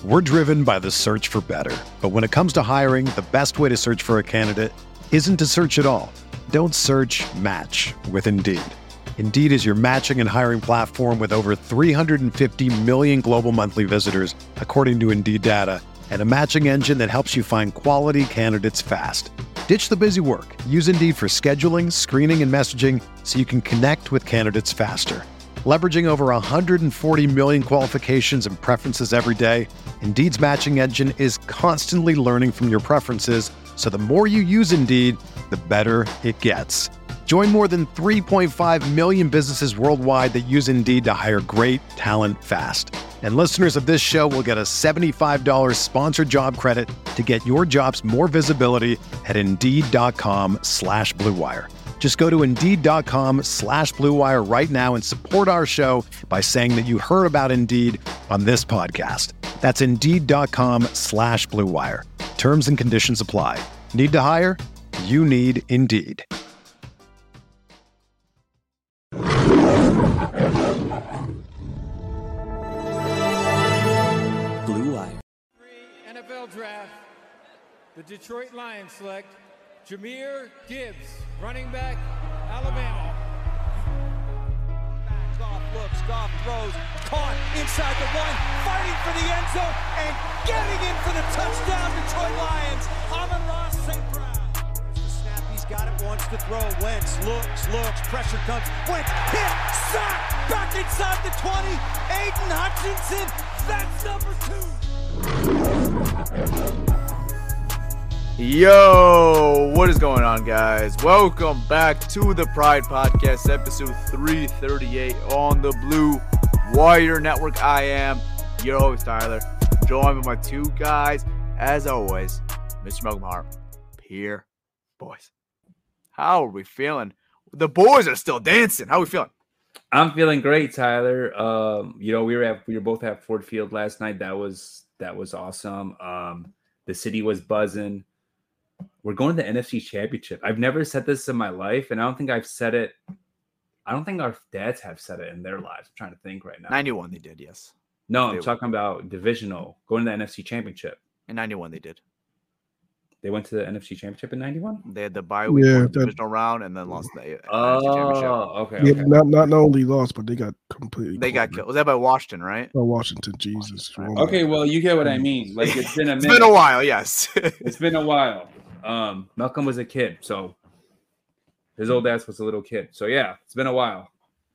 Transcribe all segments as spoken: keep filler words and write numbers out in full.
We're driven by the search for better. But when it comes to hiring, the best way to search for a candidate isn't to search at all. Don't search, match with Indeed. Indeed is your matching and hiring platform with over three hundred fifty million global monthly visitors, according to Indeed data, and a matching engine that helps you find quality candidates fast. Ditch the busy work. Use Indeed for scheduling, screening, and messaging so you can connect with candidates faster. Leveraging over one hundred forty million qualifications and preferences every day, Indeed's matching engine is constantly learning from your preferences, so the more you use Indeed, the better it gets. Join more than three point five million businesses worldwide that use Indeed to hire great talent fast. And listeners of this show will get a seventy-five dollars sponsored job credit to get your jobs more visibility at Indeed.com slash Blue Wire. Just go to Indeed.com slash Blue Wire right now and support our show by saying that you heard about Indeed on this podcast. That's Indeed.com slash Blue Wire. Terms and conditions apply. Need to hire? You need Indeed. Blue Wire. N F L Draft. The Detroit Lions select Jahmyr Gibbs, running back, Alabama. Goff looks, Goff throws, caught inside the one, fighting for the end zone, and getting in for the touchdown, Detroit Lions. Amon-Ra Saint Brown. The snap, he's got it, wants to throw. Wentz looks, looks, pressure comes. Wentz hit, sack, back inside the twenty. Aiden Hutchinson, that's number two. Yo, what is going on, guys? Welcome back to the Pride Podcast, episode three thirty-eight on the Blue Wire Network. I am your host, Tyler, joined by my two guys, as always, Mister Malcolm Hart, Pierre Boys. How are we feeling? The boys are still dancing. How are we feeling? I'm feeling great, Tyler. Um, you know, we were at we were both at Ford Field last night. That was that was awesome. Um, the city was buzzing. We're going to the N F C Championship. I've never said this in my life, and I don't think I've said it. I don't think our dads have said it in their lives. I'm trying to think right now. ninety-one they did, yes. No, they I'm talking were. about divisional, going to the N F C Championship. In ninety-one they did. They went to the N F C Championship in ninety-one? They had the bye week, Yeah, won the that- divisional round, and then lost the uh, N F C Oh, Championship. okay. Yeah, okay. not, not not only lost, but they got completely. They got killed. killed. Was that by Washington, right? Oh, Washington, Jesus. Oh, Okay, well, you get what I mean. Like, it's been a It's minute. been a while, yes. It's been a while. Um, Malcolm was a kid, so his old ass was a little kid. So yeah, it's been a while.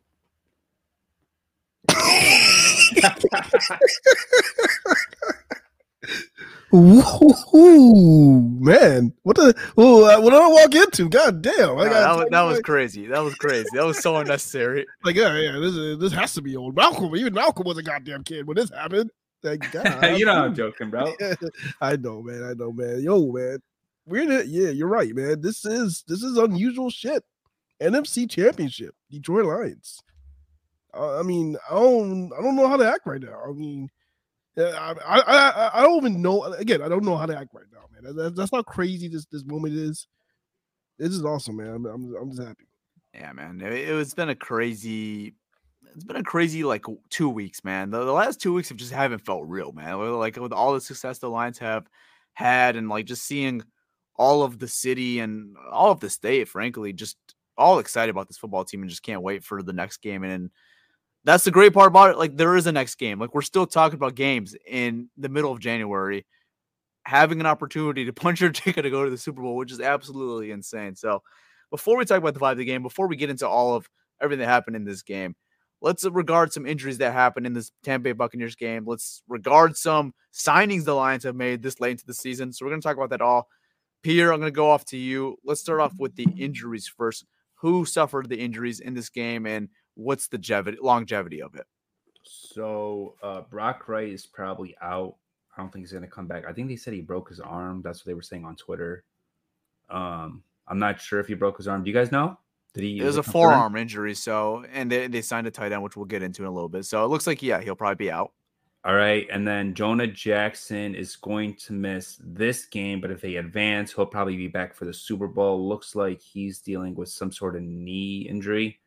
Ooh, man, what the? Ooh, uh, what did I walk into? God damn! I No, got that, was, that was crazy. That was crazy. That was so unnecessary. like, yeah, yeah. This is, this has to be old. Malcolm, even Malcolm was a goddamn kid when this happened. Like, God, You know I'm joking, bro. I know, man. I know, man. Yo, man, we're in it. Yeah, you're right, man. This is this is unusual shit. N F C Championship, Detroit Lions. Uh, I mean, I don't, I don't know how to act right now. I mean, yeah, I, I, I, I don't even know. Again, I don't know how to act right now, man. That, that's how crazy this this moment is. This is awesome, man. I'm, I'm, I'm just happy. Yeah, man. It, it's been a crazy. It's been a crazy like two weeks, man. The, the last two weeks have just haven't felt real, man. Like with all the success the Lions have had, and like just seeing all of the city and all of the state, frankly, just all excited about this football team and just can't wait for the next game. And, and that's the great part about it. Like there is a next game. Like we're still talking about games in the middle of January, having an opportunity to punch your ticket to go to the Super Bowl, which is absolutely insane. So before we talk about the vibe of the game, before we get into all of everything that happened in this game, let's regard some injuries that happened in this Tampa Bay Buccaneers game. Let's regard some signings the Lions have made this late into the season. So we're going to talk about that all. Pierre, I'm going to go off to you. Let's start off with the injuries first. Who suffered the injuries in this game, and what's the longevity, longevity of it? So uh, Brock Wright is probably out. I don't think he's going to come back. I think they said he broke his arm. That's what they were saying on Twitter. Um, I'm not sure if he broke his arm. Do you guys know? Did he? It was a confirmed? forearm injury, so and they, they signed a tight end, which we'll get into in a little bit. So it looks like, yeah, he'll probably be out. All right, and then Jonah Jackson is going to miss this game, but if they advance, he'll probably be back for the Super Bowl. Looks like he's dealing with some sort of knee injury.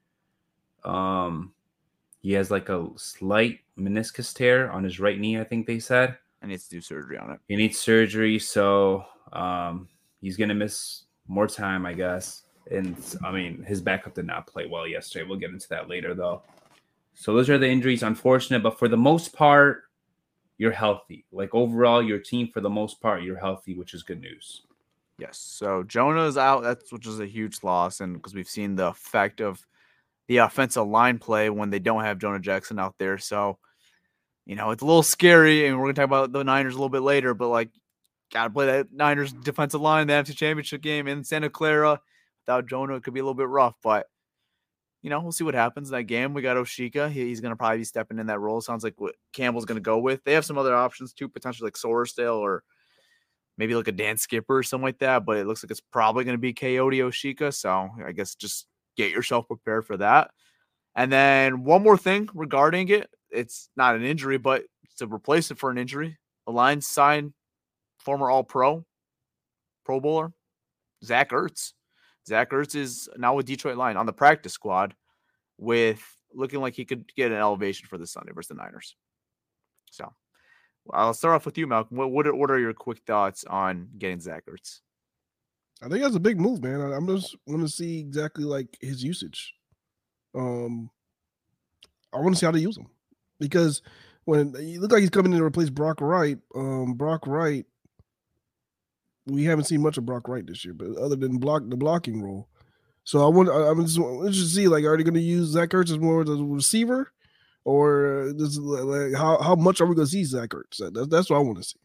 Um, he has like a slight meniscus tear on his right knee, I think they said. and needs to do surgery on it. He needs surgery, so um, he's gonna miss more time, I guess. And I mean, his backup did not play well yesterday. We'll get into that later, though. So those are the injuries, unfortunate, but for the most part, you're healthy. Like overall, your team, for the most part, you're healthy, which is good news. Yes. So Jonah's out. That's which is a huge loss, and because we've seen the effect of the offensive line play when they don't have Jonah Jackson out there. So, you know, it's a little scary, and we're gonna talk about the Niners a little bit later. But like, gotta play that Niners defensive line, the N F C Championship game in Santa Clara. Without Jonah, it could be a little bit rough, but. You know, we'll see what happens in that game. We got Oshika. He, he's going to probably be stepping in that role. Sounds like what Campbell's going to go with. They have some other options too, potentially like Sorsdale or maybe like a Dan Skipper or something like that. But it looks like it's probably going to be Coyote Oshika. So I guess just get yourself prepared for that. And then one more thing regarding it. It's not an injury, but to replace it for an injury. The Lions signed former All-Pro, Pro Bowler, Zach Ertz. Zach Ertz is now with Detroit Lions on the practice squad with looking like he could get an elevation for this Sunday versus the Niners. So I'll start off with you, Malcolm. What, what, are, what are your quick thoughts on getting Zach Ertz? I think that's a big move, man. I, I'm just want to see exactly like his usage. Um, I want to see how they use him because when he looked like he's coming in to replace Brock Wright, um, Brock Wright, we haven't seen much of Brock Wright this year, but other than block the blocking role. So I want I'm just interested to see, like, are they going to use Zach Ertz as more as a receiver, or this, like, how how much are we going to see Zach Ertz? That's that's what I want to see.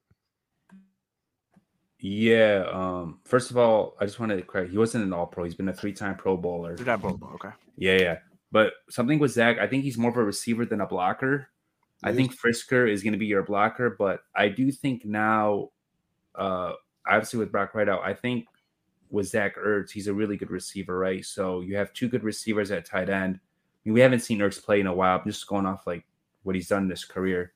Yeah. Um. First of all, I just wanted to correct. He wasn't an All-Pro. He's been a three-time Pro Bowler. Three-time Pro Bowler. Okay. Yeah, yeah. But something with Zach, I think he's more of a receiver than a blocker. I think Frisker is going to be your blocker, but I do think now, uh, obviously with Brock Wright out, I think with Zach Ertz, he's a really good receiver, right? So you have two good receivers at tight end. I mean, we haven't seen Ertz play in a while. I'm just going off like what he's done in his career.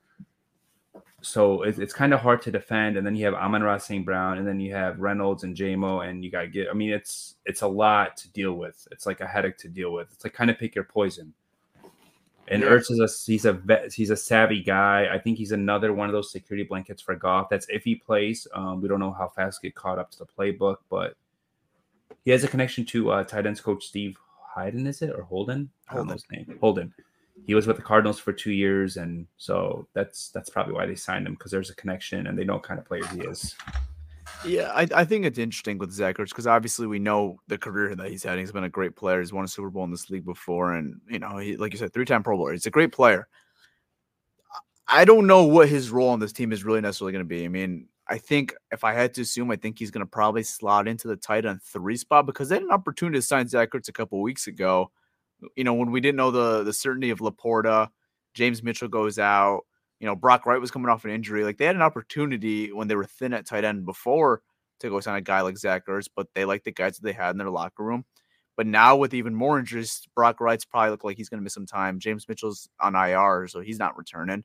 So it, it's kind of hard to defend. And then you have Amon-Ra Saint Brown, and then you have Reynolds and J M O, and you got to get, I mean, it's it's a lot to deal with. It's like a headache to deal with. It's like kind of pick your poison. And yeah. Ertz is a he's a vet, he's a savvy guy. I think he's another one of those security blankets for Goff. That's if he plays. Um, we don't know how fast get caught up to the playbook, but he has a connection to uh, tight ends coach Steve Hayden, is it, or Holden? I don't know his name. Holden. He was with the Cardinals for two years, and so that's that's probably why they signed him, because there's a connection and they know what kind of player he is. Yeah, I, I think it's interesting with Zach Ertz because obviously we know the career that he's had. He's been a great player. He's won a Super Bowl in this league before, and you know, he, like you said, three-time Pro Bowler. He's a great player. I don't know what his role on this team is really necessarily going to be. I mean, I think if I had to assume, I think he's going to probably slot into the tight end three spot because they had an opportunity to sign Zach Ertz a couple of weeks ago. You know, when we didn't know the the certainty of Laporta, James Mitchell goes out. You know, Brock Wright was coming off an injury. Like, they had an opportunity when they were thin at tight end before to go sign a guy like Zach Ertz, but they like the guys that they had in their locker room. But now with even more interest, Brock Wright's probably look like he's going to miss some time. James Mitchell's on I R, so he's not returning.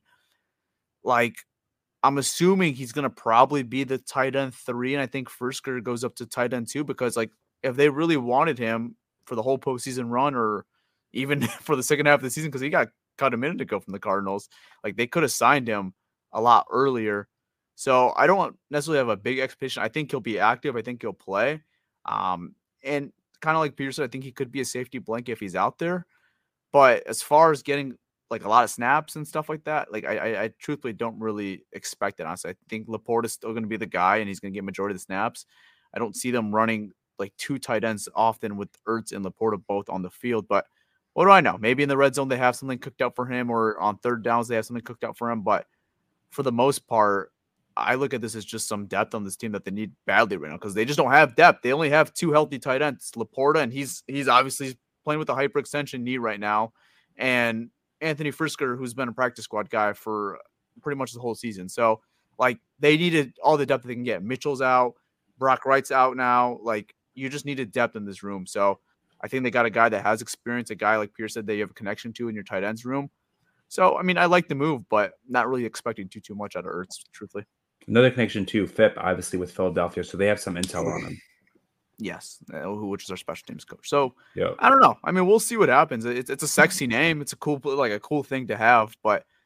Like, I'm assuming he's going to probably be the tight end three, and I think Frisker goes up to tight end two because, like, if they really wanted him for the whole postseason run or even for the second half of the season, because he got cut a minute ago from the Cardinals, like, they could have signed him a lot earlier. So I don't necessarily have a big expectation. I think he'll be active. I think he'll play. Um, and kind of like Peter said, I think he could be a safety blanket if he's out there. But as far as getting like a lot of snaps and stuff like that, like I, I, I truthfully don't really expect it. Honestly, I think Laporta's still going to be the guy, and he's going to get majority of the snaps. I don't see them running like two tight ends often with Ertz and Laporta both on the field. But what do I know? Maybe in the red zone they have something cooked up for him, or on third downs they have something cooked up for him. But for the most part, I look at this as just some depth on this team that they need badly right now because they just don't have depth. They only have two healthy tight ends, Laporta, and he's he's obviously playing with a hyperextension knee right now, and Anthony Frisker, who's been a practice squad guy for pretty much the whole season. So, like, they needed all the depth they can get. Mitchell's out, Brock Wright's out now. Like, you just needed depth in this room. So, I think they got a guy that has experience, a guy like Pierce said that you have a connection to in your tight ends room. So, I mean, I like the move, but not really expecting too too much out of Ertz, truthfully. Another connection to F I P, obviously, with Philadelphia, so they have some intel on him. Yes, which is our special teams coach. So yep. I don't know. I mean, we'll see what happens. It's it's a sexy name. It's a cool like a cool thing to have, but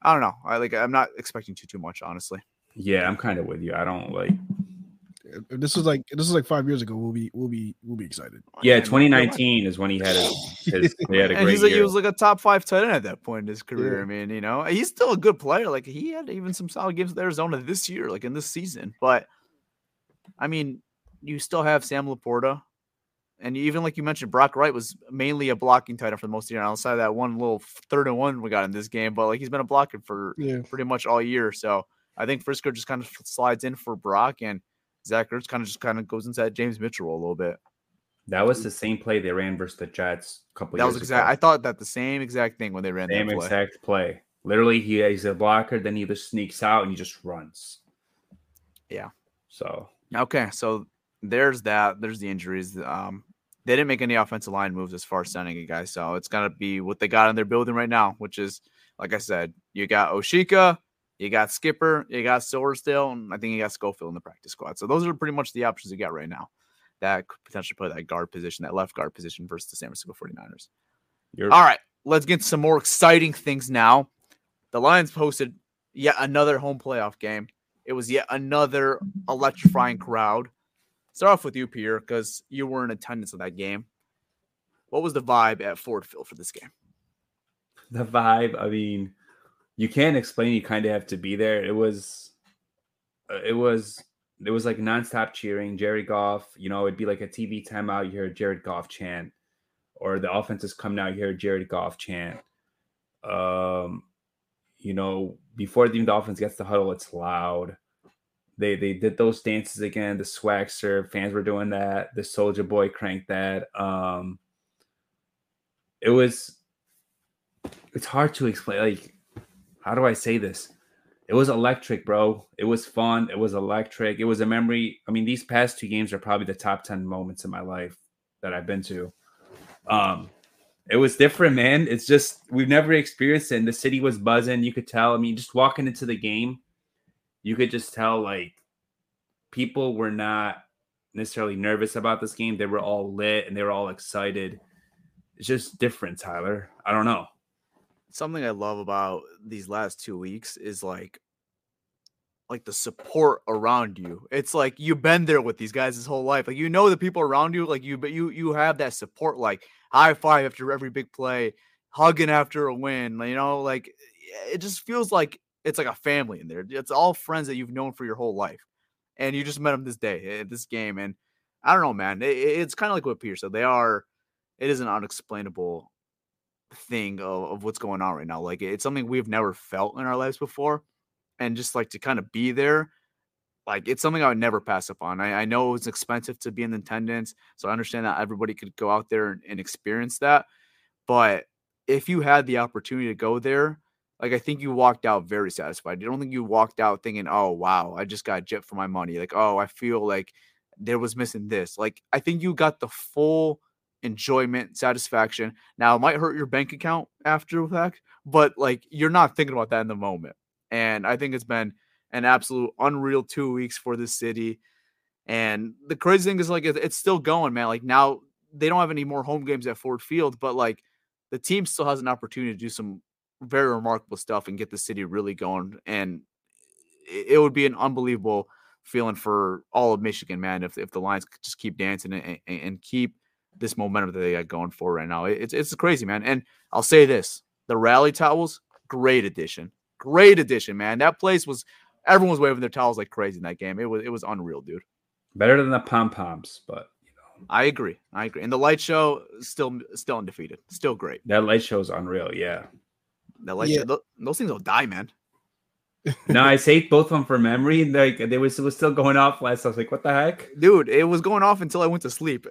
I don't know. I like. I'm not expecting too too much, honestly. Yeah, I'm kind of with you. I don't like. If this is like this is like five years ago, we'll be we'll be we'll be excited. Yeah, And twenty nineteen is when he had his. his he had a And great he's like, year. he was like a top five tight end at that point in his career. Yeah. I mean, you know, he's still a good player. Like he had even some solid games with Arizona this year, like in this season. But I mean, you still have Sam Laporta, and even like you mentioned, Brock Wright was mainly a blocking tight end for the most of the year. Outside of that one little third and one we got in this game, but like he's been a blocker for Yeah. pretty much all year. So I think Frisco just kind of slides in for Brock, and Zach Ertz kind of just kind of goes into that James Mitchell role a little bit. That was the same play they ran versus the Jets a couple That years was exact. ago. I thought that the same exact thing when they ran Same that play. exact play. Literally, he he's a blocker, then he just sneaks out and he just runs. Yeah. So Okay, so there's that. There's the injuries. Um, they didn't make any offensive line moves as far as signing a guy, so it's gonna be what they got in their building right now, which is, like I said, you got Oshika, you got Skipper, you got Silversdale, and I think you got Schofield in the practice squad. So those are pretty much the options you got right now that could potentially play that guard position, that left guard position versus the San Francisco forty-niners. you're All right, let's get to some more exciting things now. The Lions posted yet another home playoff game. It was yet another electrifying crowd. Start off with you, Pierre, because you were in attendance of that game. What was the vibe at Ford Field for this game? the vibe. I mean, you can't explain. You kind of have to be there. It was, uh, it was, it was like nonstop cheering. Jared Goff. You know, it'd be like a T V timeout. You hear Jared Goff chant, or the offense is coming out. You hear Jared Goff chant. Um, you know, before even the offense gets the huddle, it's loud. They they did those dances again. The swag serve fans were doing that. The Soldier Boy cranked that. Um, it was. It's hard to explain. Like, how do I say this? It was electric, bro. It was fun. It was electric. It was a memory. I mean, these past two games are probably the top ten moments in my life that I've been to. Um, it was different, man. It's just we've never experienced it. And the city was buzzing. You could tell. I mean, just walking into the game, you could just tell like people were not necessarily nervous about this game. They were all lit and they were all excited. It's just different, Tyler. I don't know. Something I love about these last two weeks is like, like the support around you. It's like you've been there with these guys this whole life. Like you know the people around you, like you, but you you have that support, like high five after every big play, hugging after a win. You know, like it just feels like it's like a family in there. It's all friends that you've known for your whole life, and you just met them this day at this game. And I don't know, man. It, it's kind of like what Peter said. They are. It is an unexplainable thing of, of what's going on right now. Like it's something we've never felt in our lives before. And just like to kind of be there, like it's something I would never pass up on. I, I know it's expensive to be in attendance, so I understand that everybody could go out there and, and experience that. But if you had the opportunity to go there, like I think you walked out very satisfied. You don't think you walked out thinking, "Oh wow, I just got gypped for my money." Like, "Oh, I feel like there was missing this." Like I think you got the full enjoyment, satisfaction. Now it might hurt your bank account after the fact, but like you're not thinking about that in the moment. And I think it's been an absolute unreal two weeks for this city. And the crazy thing is like, it's still going, man. Like now they don't have any more home games at Ford Field, but like the team still has an opportunity to do some very remarkable stuff and get the city really going. And it would be an unbelievable feeling for all of Michigan, man, if, if the Lions could just keep dancing and, and, and keep this momentum that they got going for right now. It's, it's crazy, man. And I'll say this, the rally towels, great addition. Great addition, man. That place was everyone was waving their towels like crazy in that game. It was it was unreal, dude. Better than the pom poms, but you know. I agree. I agree. And the light show still still undefeated. Still great. That light show is unreal, yeah. The light Yeah. show, those things will die, man. No, I saved both of them for memory. Like they was it was still going off last. I was like, what the heck? Dude, it was going off until I went to sleep.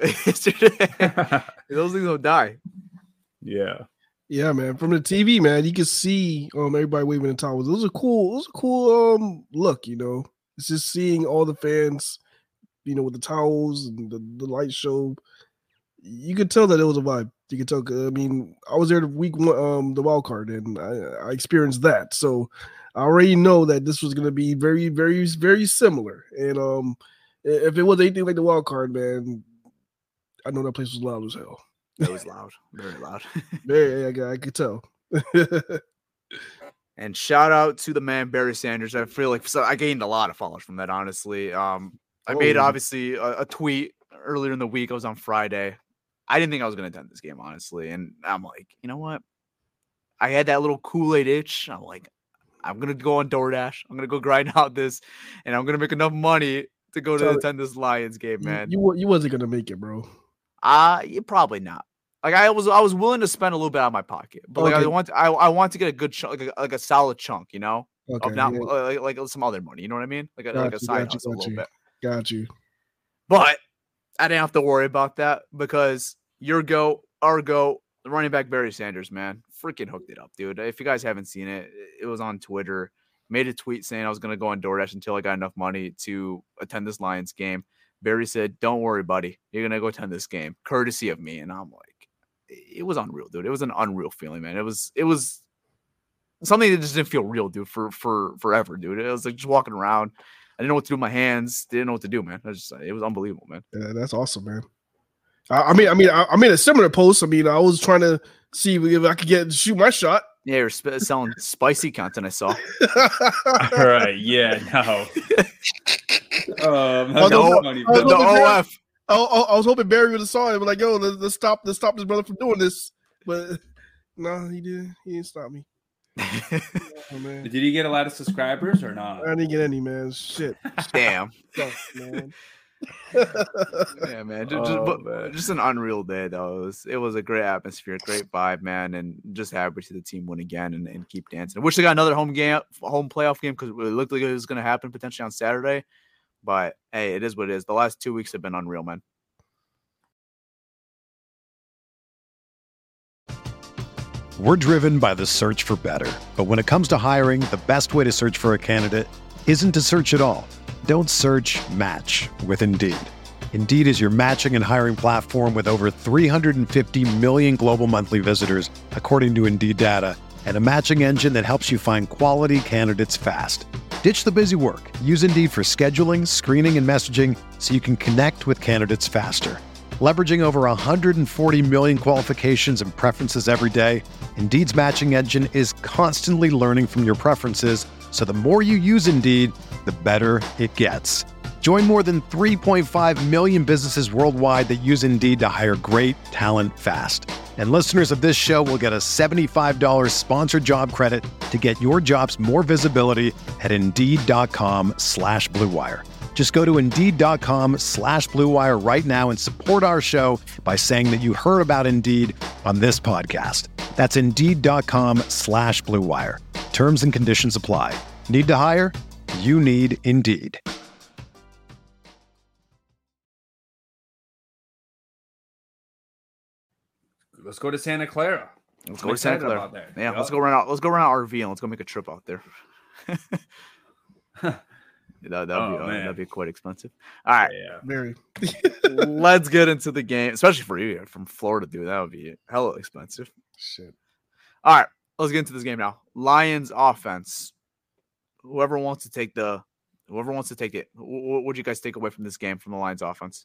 Those things will die. Yeah. Yeah, man. From the T V, man, you can see um everybody waving the towels. It was a cool, it was a cool um look, you know. It's just seeing all the fans, you know, with the towels and the, the light show. You could tell that it was a vibe. You could tell. I mean, I was there the week one, um, the wild card, and I, I experienced that. So I already know that this was gonna be very, very, very similar. And um, if it was anything like the wild card, man, I know that place was loud as hell. It was loud, very loud. Very, I, I could tell. And shout out to the man Barry Sanders. I feel like so I gained a lot of followers from that, honestly. Um, I made Oh. obviously a, a tweet earlier in the week. It was on Friday. I didn't think I was going to attend this game, honestly. And I'm like, you know what? I had that little Kool-Aid itch. I'm like, I'm going to go on DoorDash. I'm going to go grind out this, and I'm going to make enough money to go to So, attend this Lions game, man. You, you you wasn't gonna make it, bro. Uh, you probably not. Like I was, I was willing to spend a little bit out of my pocket, but like Okay. I want, I, I want to get a good chunk, like a, like a solid chunk, you know, Okay, of not yeah. like, like some other money. You know what I mean? Like a, Got like a you, side got you, hustle a got little you. bit. Got you. But I didn't have to worry about that because your go, our go, the running back Barry Sanders, man, freaking hooked it up, dude. If you guys haven't seen it, it was on Twitter. Made a tweet saying I was gonna go on DoorDash until I got enough money to attend this Lions game. Barry said, "Don't worry, buddy. You're gonna go attend this game, courtesy of me." And I'm like, it was unreal, dude. It was an unreal feeling, man. It was, it was something that just didn't feel real, dude, for for forever, dude. It was like just walking around. I didn't know what to do with my hands. Didn't know what to do, man. I was just, it was unbelievable, man. Yeah, that's awesome, man. I, I mean, I mean, I, I made a similar post. I mean, I was trying to see if I could get shoot my shot. Yeah, you're sp- selling spicy content. I saw. All right, yeah, no. um, Oh, that's no, funny, oh, The, but- the no, O F. I, I, I was hoping Barry would have saw it, but like, yo, let's, let's stop, let's stop this brother from doing this. But no, he didn't. He didn't stop me. Oh, man. Did you get a lot of subscribers or not? I didn't get any, man. Shit. Damn. Suck, man. Yeah, man. Just, just, Oh, but, man. just an unreal day, though. It was, it was a great atmosphere, great vibe, man, and just happy to see the team win again and, and keep dancing. I wish they got another home game, home playoff game, because it looked like it was going to happen potentially on Saturday. But hey, it is what it is. The last two weeks have been unreal, man. We're driven by the search for better. But when it comes to hiring, the best way to search for a candidate isn't to search at all. Don't search, match with Indeed. Indeed is your matching and hiring platform with over three hundred fifty million global monthly visitors, according to Indeed data, and a matching engine that helps you find quality candidates fast. Ditch the busy work. Use Indeed for scheduling, screening, and messaging so you can connect with candidates faster. Leveraging over one hundred forty million qualifications and preferences every day, Indeed's matching engine is constantly learning from your preferences, so the more you use Indeed, the better it gets. Join more than three point five million businesses worldwide that use Indeed to hire great talent fast. And listeners of this show will get a seventy-five dollars sponsored job credit to get your jobs more visibility at Indeed.com slash Blue Wire. Just go to Indeed.com slash Blue Wire right now and support our show by saying that you heard about Indeed on this podcast. That's Indeed.com slash Blue Wire. Terms and conditions apply. Need to hire? You need Indeed. Let's go to Santa Clara. Let's I'm go to Santa excited Clara. about that. Yeah, Yup. let's go run out. Let's go run out R V and let's go make a trip out there. that, that'd, Oh, be, uh, man. that'd be quite expensive. All right, Yeah. Barry. let's get into the game, especially for you from Florida, dude. That would be hella expensive. Shit. All right, let's get into this game now. Lions offense. Whoever wants to take the, whoever wants to take it. What would you guys take away from this game from the Lions offense?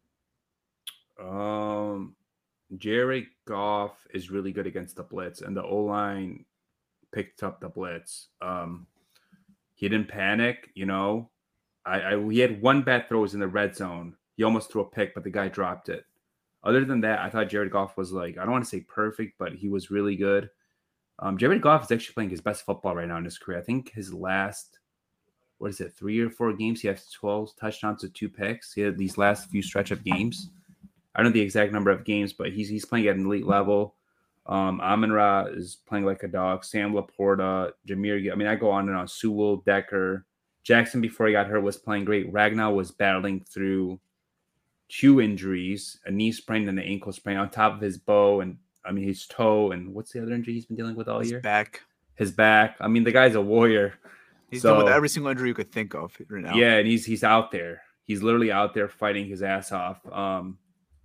Um, Jared Goff is really good against the blitz, and the O-line picked up the blitz. Um, he didn't panic, you know. I, I he had one bad throws in the red zone. He almost threw a pick, but the guy dropped it. Other than that, I thought Jared Goff was like, I don't want to say perfect, but he was really good. Um, Jared Goff is actually playing his best football right now in his career. I think his last, what is it, three or four games, he has twelve touchdowns to two picks. He had these last few stretch of games. I don't know the exact number of games, but he's he's playing at an elite level. Um, Amon-Ra is playing like a dog. Sam Laporta, Jameer. I mean, I go on and on. Sewell, Decker, Jackson before he got hurt was playing great. Ragnar was battling through two injuries, a knee sprain and an ankle sprain on top of his bow and I mean his toe and what's the other injury he's been dealing with all His year? back. His back. I mean, the guy's a warrior. He's So- dealing with every single injury you could think of right now. Yeah, and he's he's out there. He's literally out there fighting his ass off. Um,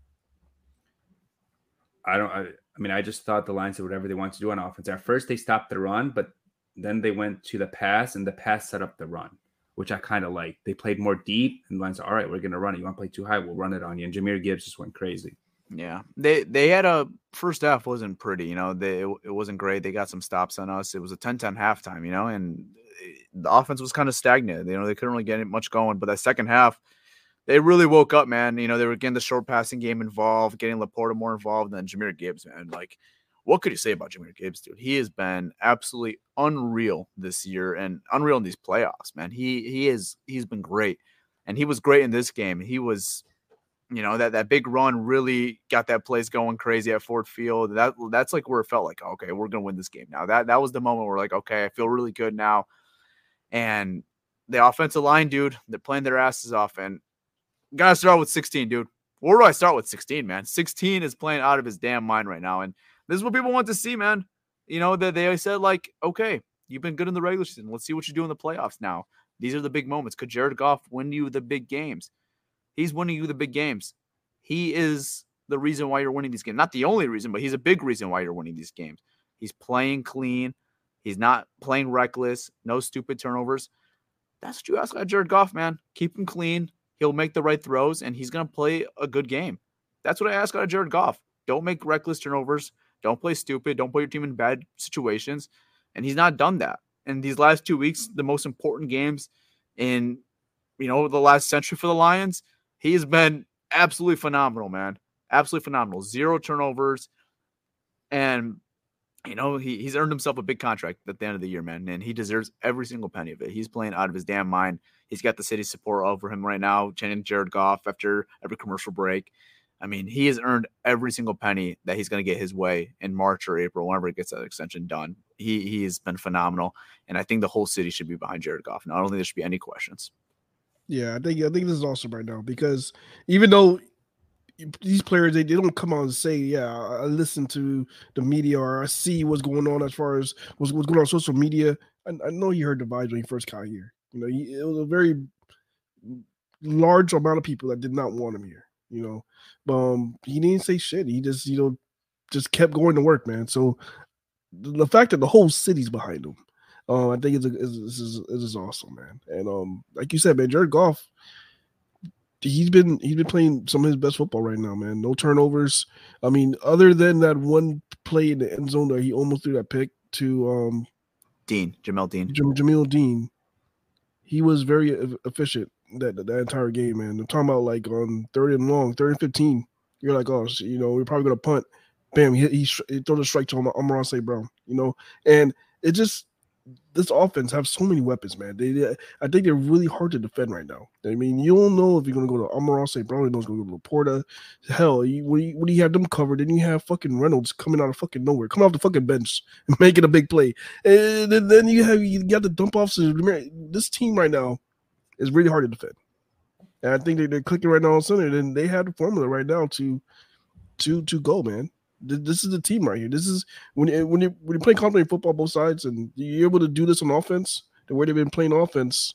I don't. I, I mean, I just thought the Lions did whatever they wanted to do on offense. At first, they stopped the run, but then they went to the pass, and the pass set up the run, which I kind of like. They played more deep, and the Lions said, all right, we're going to run it. You want to play too high? We'll run it on you. And Jameer Gibbs just went crazy. Yeah, they they had a first half wasn't pretty, you know. They it, it wasn't great. They got some stops on us. It was a ten ten halftime, you know, and the offense was kind of stagnant. You know, they couldn't really get much going. But that second half, they really woke up, man. You know, they were getting the short passing game involved, getting Laporta more involved, and then Jahmyr Gibbs, man. Like, what could you say about Jahmyr Gibbs, dude? He has been absolutely unreal this year and unreal in these playoffs, man. He he is he's been great, and he was great in this game. He was. You know, that, that big run really got that place going crazy at Ford Field. That That's like where it felt like, okay, we're going to win this game now. That that was the moment where we're like, okay, I feel really good now. And the offensive line, dude, they're playing their asses off. And got to start with sixteen, dude. Where do I start with sixteen, man? sixteen is playing out of his damn mind right now. And this is what people want to see, man. You know, that they said, like, okay, you've been good in the regular season. Let's see what you do in the playoffs now. These are the big moments. Could Jared Goff win you the big games? He's winning you the big games. He is the reason why you're winning these games. Not the only reason, but he's a big reason why you're winning these games. He's playing clean. He's not playing reckless. No stupid turnovers. That's what you ask out of Jared Goff, man. Keep him clean. He'll make the right throws, and he's going to play a good game. That's what I ask out of Jared Goff. Don't make reckless turnovers. Don't play stupid. Don't put your team in bad situations. And he's not done that. In these last two weeks, the most important games in, you know, the last century for the Lions, he has been absolutely phenomenal, man. Absolutely phenomenal. Zero turnovers. And, you know, he, he's earned himself a big contract at the end of the year, man. And he deserves every single penny of it. He's playing out of his damn mind. He's got the city's support over him right now, chanting Jared Goff after every commercial break. I mean, he has earned every single penny that he's going to get his way in March or April, whenever he gets that extension done. He he has been phenomenal. And I think the whole city should be behind Jared Goff. Now, I don't think there should be any questions. Yeah, I think I think this is awesome right now because even though these players they, they don't come out and say, yeah, I listen to the media or I see what's going on as far as what's, what's going on social media. I, I know he heard the vibes when he first got here. You know, he, it was a very large amount of people that did not want him here. You know, but um, he didn't say shit. He just you know just kept going to work, man. So the fact that the whole city's behind him. Um, I think it's, a, it's, it's, it's, it's awesome, man. And um, like you said, man, Jared Goff, he's been he's been playing some of his best football right now, man. No turnovers. I mean, other than that one play in the end zone that he almost threw that pick to um, Dean, Jamel Dean, Jam- Jamil Dean, he was very efficient that that entire game, man. I'm talking about like on third and long, third and fifteen. You're like, oh, you know, we're probably gonna punt. Bam, he he, he throws a strike to Amon-Ra Saint Brown, you know, and it just. This offense have so many weapons, man. They, they, I think they're really hard to defend right now. I mean, you don't know if you're going to go to Amon-Ra Saint Brown, you know, going to go to Laporta. Hell, you, when, you, when you have them covered, then you have fucking Reynolds coming out of fucking nowhere, coming off the fucking bench and making a big play. And then, then you have you got the dump offs. This team right now is really hard to defend. And I think they, they're clicking right now on Sunday. And they have the formula right now to to to go, man. This is the team right here. This is when you, when you when you play complementary football, both sides, and you're able to do this on offense. The way they've been playing offense,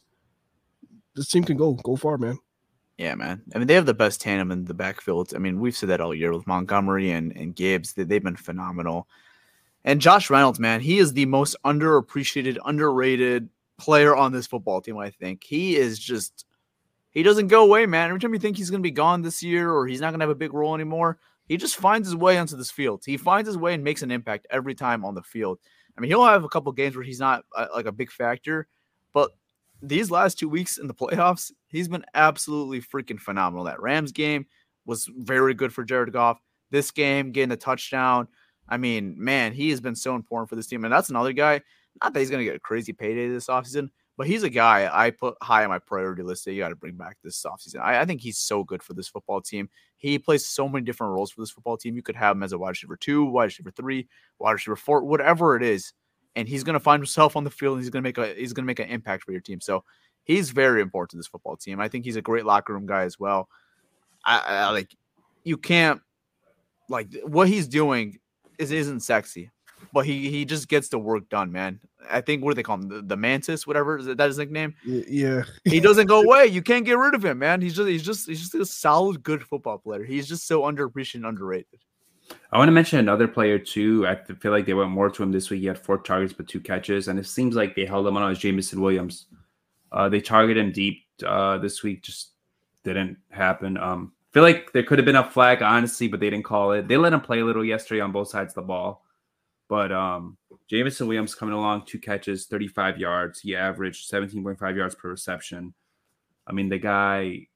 this team can go go far, man. Yeah, man. I mean, they have the best tandem in the backfield. I mean, we've said that all year with Montgomery and, and Gibbs. They, they've been phenomenal. And Josh Reynolds, man, he is the most underappreciated, underrated player on this football team, I think. He is just – he doesn't go away, man. Every time you think he's going to be gone this year or he's not going to have a big role anymore – he just finds his way onto this field. He finds his way and makes an impact every time on the field. I mean, he'll have a couple games where he's not uh, like a big factor, but these last two weeks in the playoffs, he's been absolutely freaking phenomenal. That Rams game was very good for Jared Goff. This game, getting a touchdown. I mean, man, he has been so important for this team. And that's another guy, not that he's going to get a crazy payday this offseason, but he's a guy I put high on my priority list that you got to bring back this offseason. I, I think he's so good for this football team. He plays so many different roles for this football team. You could have him as a wide receiver two, wide receiver three, wide receiver four, whatever it is, and he's going to find himself on the field. And he's going to make a he's going to make an impact for your team. So he's very important to this football team. I think he's a great locker room guy as well. I, I like you can't like what he's doing is isn't sexy, but he he just gets the work done, man. I think what do they call him? The, the Mantis, whatever. Is that his nickname? Yeah. He doesn't go away. You can't get rid of him, man. He's just he's just he's just a solid, good football player. He's just so underappreciated and underrated. I want to mention another player too. I feel like they went more to him this week. He had four targets but two catches, and it seems like they held him on as Jameson Williams. Uh, they targeted him deep uh, this week, just didn't happen. Um, feel like there could have been a flag, honestly, but they didn't call it. They let him play a little yesterday on both sides of the ball. But um, Jameson Williams coming along, two catches, thirty-five yards. He averaged seventeen point five yards per reception. I mean, the guy,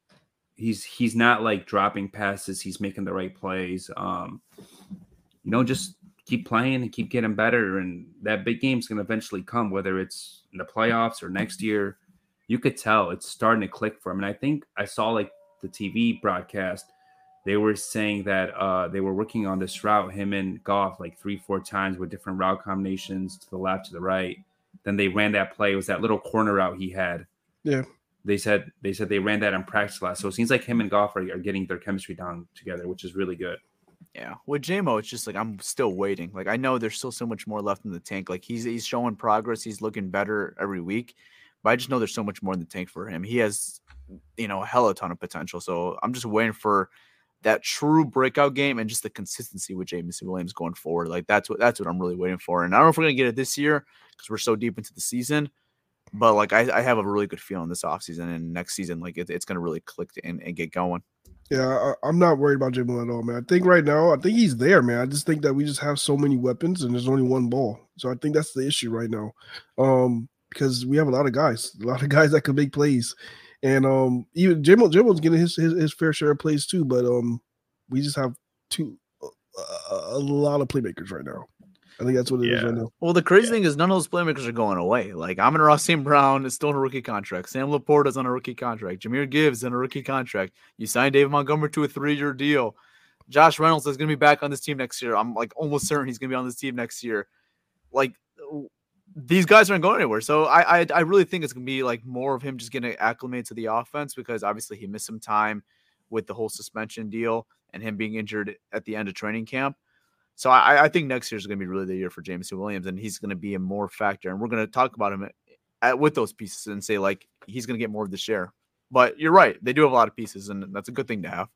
he's he's not like dropping passes. He's making the right plays. Um, you know, just keep playing and keep getting better. And that big game's going to eventually come, whether it's in the playoffs or next year. You could tell it's starting to click for him. And I think I saw like the T V broadcast, they were saying that uh, they were working on this route, him and Goff, like three, four times with different route combinations to the left, to the right. Then they ran that play. It was that little corner route he had. Yeah. They said they said they ran that in practice last. So it seems like him and Goff are, are getting their chemistry down together, which is really good. Yeah. With J-Mo, it's just like I'm still waiting. Like I know there's still so much more left in the tank. Like he's he's showing progress. He's looking better every week. But I just know there's so much more in the tank for him. He has, you know, a hell of a ton of potential. So I'm just waiting for that true breakout game and just the consistency with Jameson Williams going forward. Like that's what that's what I'm really waiting for. And I don't know if we're gonna get it this year because we're so deep into the season. But like I, I have a really good feeling this offseason and next season, like it, it's gonna really click and, and get going. Yeah, I, I'm not worried about J-Mo at all, man. I think right now, I think he's there, man. I just think that we just have so many weapons and there's only one ball. So I think that's the issue right now. Um, because we have a lot of guys, a lot of guys that can make plays. And um, even J-Mo, J-Mo's getting his, his his fair share of plays too, but um, we just have two uh, a lot of playmakers right now. I think that's what it Yeah. is right now. Well, the crazy Yeah. thing is none of those playmakers are going away. Like Amon-Ra Saint Brown is still on a rookie contract. Sam Laporta's on a rookie contract. Jahmyr Gibbs on a rookie contract. You signed David Montgomery to a three-year deal. Josh Reynolds is going to be back on this team next year. I'm like almost certain he's going to be on this team next year. Like these guys aren't going anywhere. So I, I I really think it's going to be like more of him just getting acclimated to the offense because obviously he missed some time with the whole suspension deal and him being injured at the end of training camp. So I, I think next year is going to be really the year for Jameson Williams, and he's going to be a more factor. And we're going to talk about him at, with those pieces and say, like, he's going to get more of the share. But you're right. They do have a lot of pieces, and that's a good thing to have.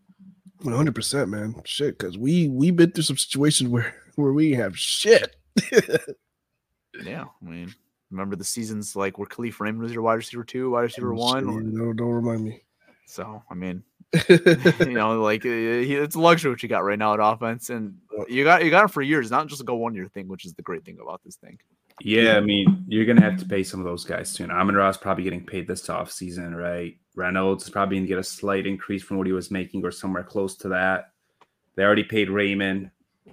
one hundred percent, man. Shit, because we, we've been through some situations where, where we have shit. Yeah. I mean, remember the seasons like where Khalif Raymond was your wide receiver two, wide receiver one? Shit, no, don't remind me. So, I mean, you know, like uh, he, it's a luxury what you got right now at offense, and you got you got him for years, not just a go one year thing, which is the great thing about this thing. Yeah, I mean, you're gonna have to pay some of those guys soon. Amon-Ra is probably getting paid this off season, right? Reynolds is probably gonna get a slight increase from what he was making, or somewhere close to that. They already paid Raymond.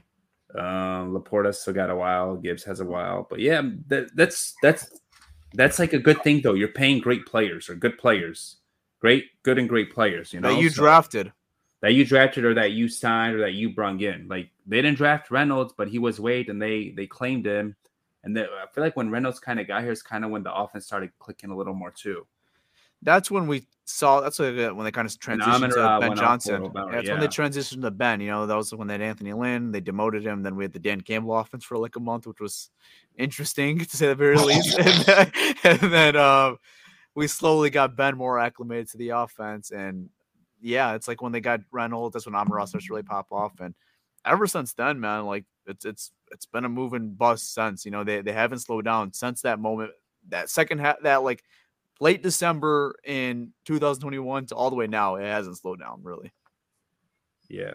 Um, Laporta still got a while. Gibbs has a while, but yeah, that, that's that's that's like a good thing though. You're paying great players or good players. Great, good and great players, you know. That you so, drafted. That you drafted or that you signed or that you brung in. Like they didn't draft Reynolds, but he was waived and they they claimed him. And they, I feel like when Reynolds kind of got here is kind of when the offense started clicking a little more too. That's when we saw. That's when they kind of transitioned to Ben Johnson. About, yeah, that's yeah. when they transitioned to Ben. You know, that was when they had Anthony Lynn. They demoted him. Then we had the Dan Campbell offense for like a month, which was interesting to say the very least. and then, and then uh, we slowly got Ben more acclimated to the offense. And yeah, it's like when they got Reynolds, that's when Amon-Ra starts to really pop off. And ever since then, man, like it's it's it's been a moving bus since. You know, they they haven't slowed down since that moment. That second half, that like. Late December in two thousand twenty-one to all the way now, it hasn't slowed down really. Yeah.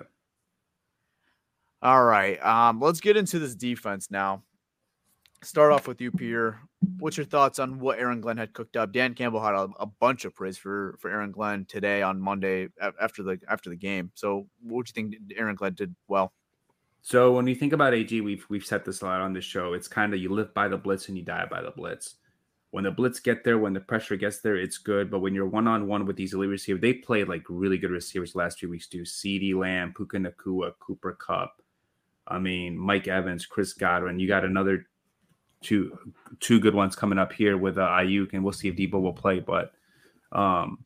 All right. Um, let's get into this defense now. Start off with you, Pierre. What's your thoughts on what Aaron Glenn had cooked up? Dan Campbell had a, a bunch of praise for, for Aaron Glenn today on Monday after the after the game. So what do you think Aaron Glenn did well? So when you think about A G, we've we've said this a lot on this show. It's kind of you live by the blitz and you die by the blitz. When the blitz get there, when the pressure gets there, it's good. But when you're one-on-one with these elite receivers, they played like really good receivers the last few weeks too. CeeDee Lamb, Puka Nacua, Cooper Kupp. I mean, Mike Evans, Chris Godwin. You got another two two good ones coming up here with uh, Ayuk, and we'll see if Debo will play. But um,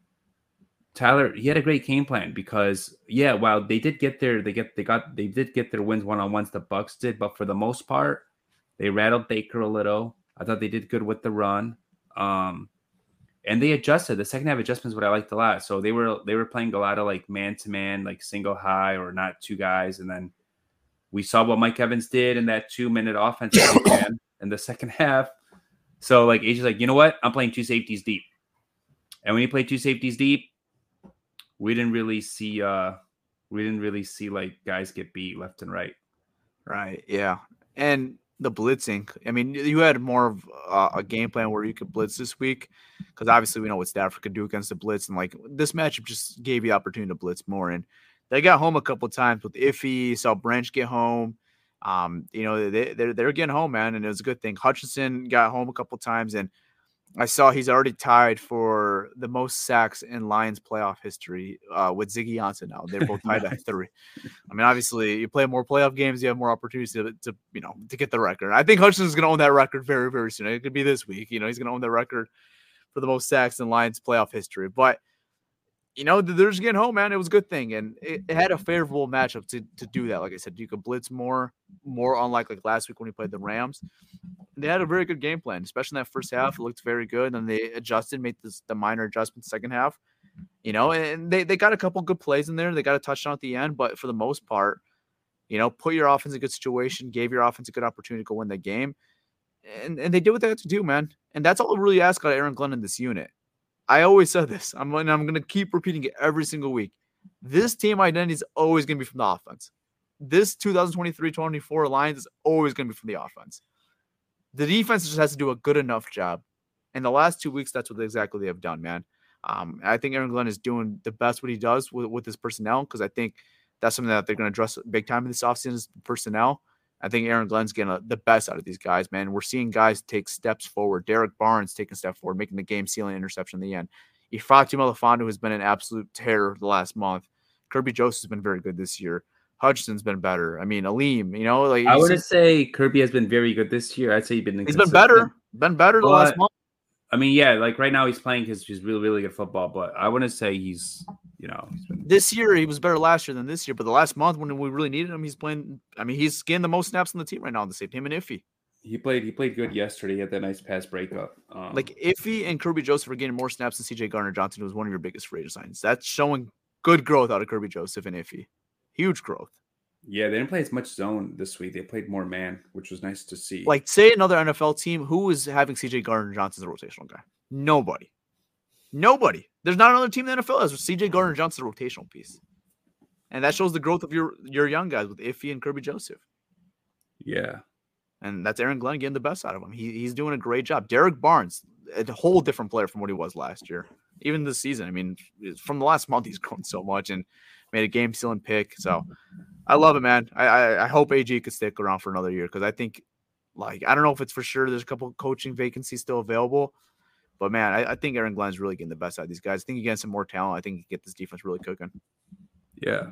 Tyler, he had a great game plan because, yeah, while they did get their, they get they got they did get their wins one-on-ones, the Bucs did, but for the most part, they rattled Baker a little. I thought they did good with the run, um, and they adjusted. The second half adjustments, what I liked a lot. So they were they were playing a lot of like man to man, like single high or not two guys. And then we saw what Mike Evans did in that two minute offensive plan in the second half. So like A J's like, you know what? I'm playing two safeties deep, and when you play two safeties deep, we didn't really see uh we didn't really see like guys get beat left and right. Right. Yeah. And the blitzing. I mean, you had more of uh, a game plan where you could blitz this week because obviously we know what Stafford could do against the blitz, and like this matchup just gave you the opportunity to blitz more. And they got home a couple of times with Iffy, saw Branch get home. Um, you know, they they're they're getting home, man, and it was a good thing. Hutchinson got home a couple of times, and I saw he's already tied for the most sacks in Lions playoff history uh, with Ziggy Ansah now. They're both tied at three. I mean, obviously, you play more playoff games, you have more opportunities to, to you know, to get the record. I think Hutchinson's going to own that record very, very soon. It could be this week. You know, he's going to own the record for the most sacks in Lions playoff history. But, you know, they're just getting home, man. It was a good thing. And it, it had a favorable matchup to, to do that. Like I said, you could blitz more, more unlike like last week when we played the Rams. They had a very good game plan, especially in that first half. It looked very good. And then they adjusted, made this, the minor adjustments second half, you know, and they, they got a couple good plays in there. They got a touchdown at the end, but for the most part, you know, put your offense in a good situation, gave your offense a good opportunity to go win the game. And, and they did what they had to do, man. And that's all I really ask out of Aaron Glenn in this unit. I always said this. I'm, and I'm going to keep repeating it every single week. This team identity is always going to be from the offense. This two thousand twenty-three twenty-four Lions is always going to be from the offense. The defense just has to do a good enough job. And the last two weeks, that's what exactly they have done, man. Um, I think Aaron Glenn is doing the best what he does with, with his personnel, because I think that's something that they're going to address big time in this offseason is personnel. I think Aaron Glenn's getting a, the best out of these guys, man. We're seeing guys take steps forward. Derek Barnes taking a step forward, making the game-sealing interception in the end. Ifeatu Melifonwu has been an absolute terror the last month. Kirby Joseph has been very good this year. Hutchinson's been better. I mean, Aleem, you know, like I wouldn't say Kirby has been very good this year. I'd say he's been he's been better, been better the but, last month. I mean, yeah, like right now he's playing his just really, really good football. But I wouldn't say he's, you know, he's been... this year he was better last year than this year. But the last month when we really needed him, he's playing. I mean, he's getting the most snaps on the team right now on the same team. And Iffy, he played, he played good yesterday. He had that nice pass breakup. Um, like Iffy and Kirby Joseph are getting more snaps than C J Gardner Johnson, who was one of your biggest free agent signings. That's showing good growth out of Kirby Joseph and Iffy, huge growth. Yeah, they didn't play as much zone this week. They played more man, which was nice to see. Like, say another N F L team, who is having C J Gardner Johnson as a rotational guy? Nobody. Nobody. There's not another team in the N F L that has C J Gardner Johnson a rotational piece. And that shows the growth of your, your young guys with Iffy and Kirby Joseph. Yeah. And that's Aaron Glenn getting the best out of him. He, he's doing a great job. Derek Barnes, a whole different player from what he was last year. Even this season. I mean, from the last month, he's grown so much and made a game-sealing pick. So I love it, man. I, I, I hope A G could stick around for another year because I think, like, I don't know if it's for sure. There's a couple of coaching vacancies still available. But, man, I, I think Aaron Glenn's really getting the best out of these guys. I think he gets some more talent. I think he can get this defense really cooking. Yeah.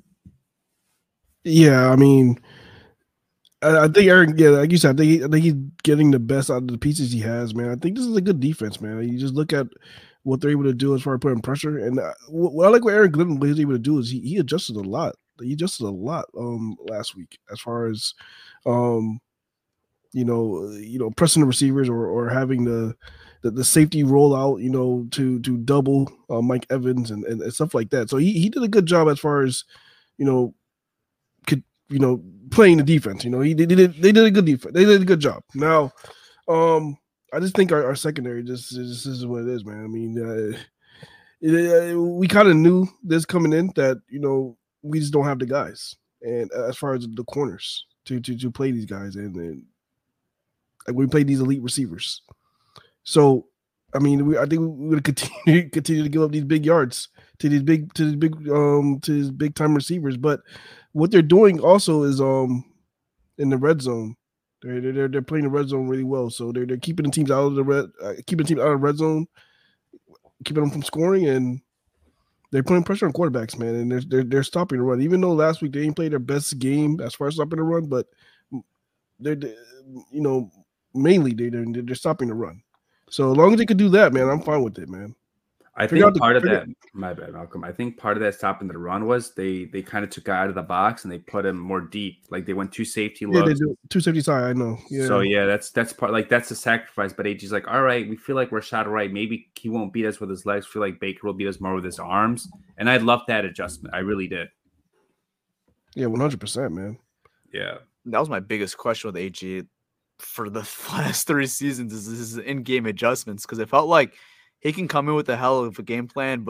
Yeah, I mean, I, I think Aaron, yeah, like you said, I think, he, I think he's getting the best out of the pieces he has, man. I think this is a good defense, man. You just look at what they're able to do as far as putting pressure. And uh, what I like what Aaron Glenn was able to do is he, he adjusted a lot. He adjusted a lot um, last week as far as, um, you know, you know, pressing the receivers or or having the the, the safety roll out, you know, to to double uh, Mike Evans and, and, and stuff like that. So he, he did a good job as far as, you know, could you know playing the defense. You know, he they did they did a good defense. They did a good job. Now, um, I just think our, our secondary just, just is what it is, man. I mean, uh, it, uh, we kind of knew this coming in that you know we just don't have the guys, and uh, as far as the corners to to to play these guys, and, and like we play these elite receivers. So, I mean, we I think we're gonna continue continue to give up these big yards to these big to these big um to these big time receivers. But what they're doing also is um in the red zone. They're they're they're playing the red zone really well. So they're they're keeping the teams out of the red, uh, keeping the team out of the red zone, keeping them from scoring, and they're putting pressure on quarterbacks, man. And they're they're they're stopping the run. Even though last week they didn't play their best game as far as stopping the run, but they're, they're you know mainly they they're, they're stopping the run. So as long as they could do that, man, I'm fine with it, man. I think part of that, my bad, Malcolm. I think part of that stopping the run was they they kind of took out of the box and they put him more deep. Like they went two safety looks. Yeah, they do two safety side. I know. Yeah. So yeah, that's that's part like that's a sacrifice. But A G's like, all right, we feel like Rashad Wright. Maybe he won't beat us with his legs. Feel like Baker will beat us more with his arms. And I love that adjustment. I really did. Yeah, one hundred percent, man. Yeah, that was my biggest question with A G for the last three seasons is his in-game adjustments because it felt like he can come in with a hell of a game plan, but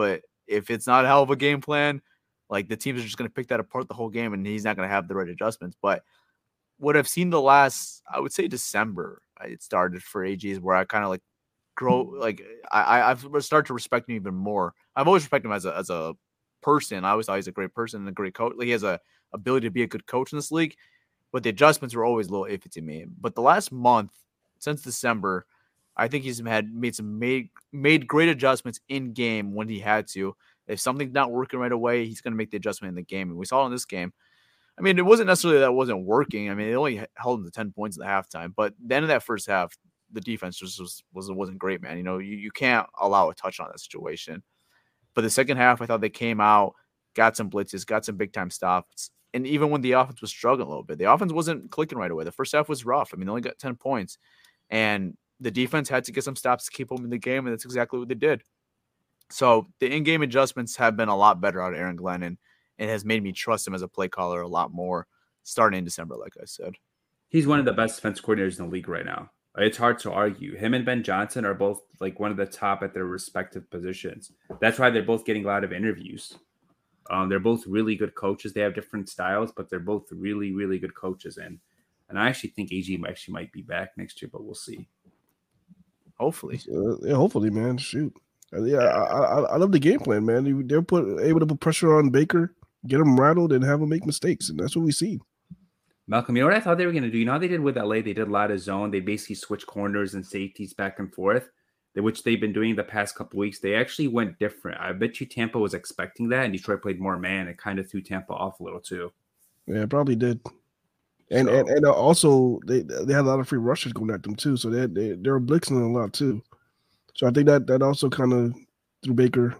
if it's not a hell of a game plan, like the teams are just going to pick that apart the whole game, and he's not going to have the right adjustments. But what I've seen the last, I would say December, it started for A G is where I kind of like grow, like I I've started to respect him even more. I've always respected him as a as a person. I always thought he's a great person and a great coach. Like, he has a ability to be a good coach in this league, but the adjustments were always a little iffy to me. But the last month, since December, I think he's had made some made made great adjustments in game when he had to. If something's not working right away, he's going to make the adjustment in the game. And we saw it in this game. I mean, it wasn't necessarily that it wasn't working. I mean, it only held him to ten points at the halftime. But the end of that first half, the defense just was, was, wasn't great, man. You know, you, you can't allow a touch on that situation. But the second half, I thought they came out, got some blitzes, got some big-time stops. And even when the offense was struggling a little bit, the offense wasn't clicking right away. The first half was rough. I mean, they only got ten points. And the defense had to get some stops to keep them in the game, and that's exactly what they did. So the in-game adjustments have been a lot better out of Aaron Glenn, and it has made me trust him as a play caller a lot more starting in December, like I said. He's one of the best defense coordinators in the league right now. It's hard to argue. Him and Ben Johnson are both like one of the top at their respective positions. That's why they're both getting a lot of interviews. Um, they're both really good coaches. They have different styles, but they're both really, really good coaches. And and I actually think A G actually might be back next year, but we'll see. Hopefully. Uh, yeah, hopefully, man. Shoot. Uh, yeah, I, I I love the game plan, man. They're put able to put pressure on Baker, get him rattled, and have him make mistakes, and that's what we see. Malcolm, you know what I thought they were going to do? You know how they did with L A? They did a lot of zone. They basically switched corners and safeties back and forth, which they've been doing the past couple weeks. They actually went different. I bet you Tampa was expecting that, and Detroit played more man. It kind of threw Tampa off a little too. Yeah, probably did. And So- and, and also they they had a lot of free rushers going at them too, so they they they were blitzing a lot too. So I think that that also kind of threw Baker.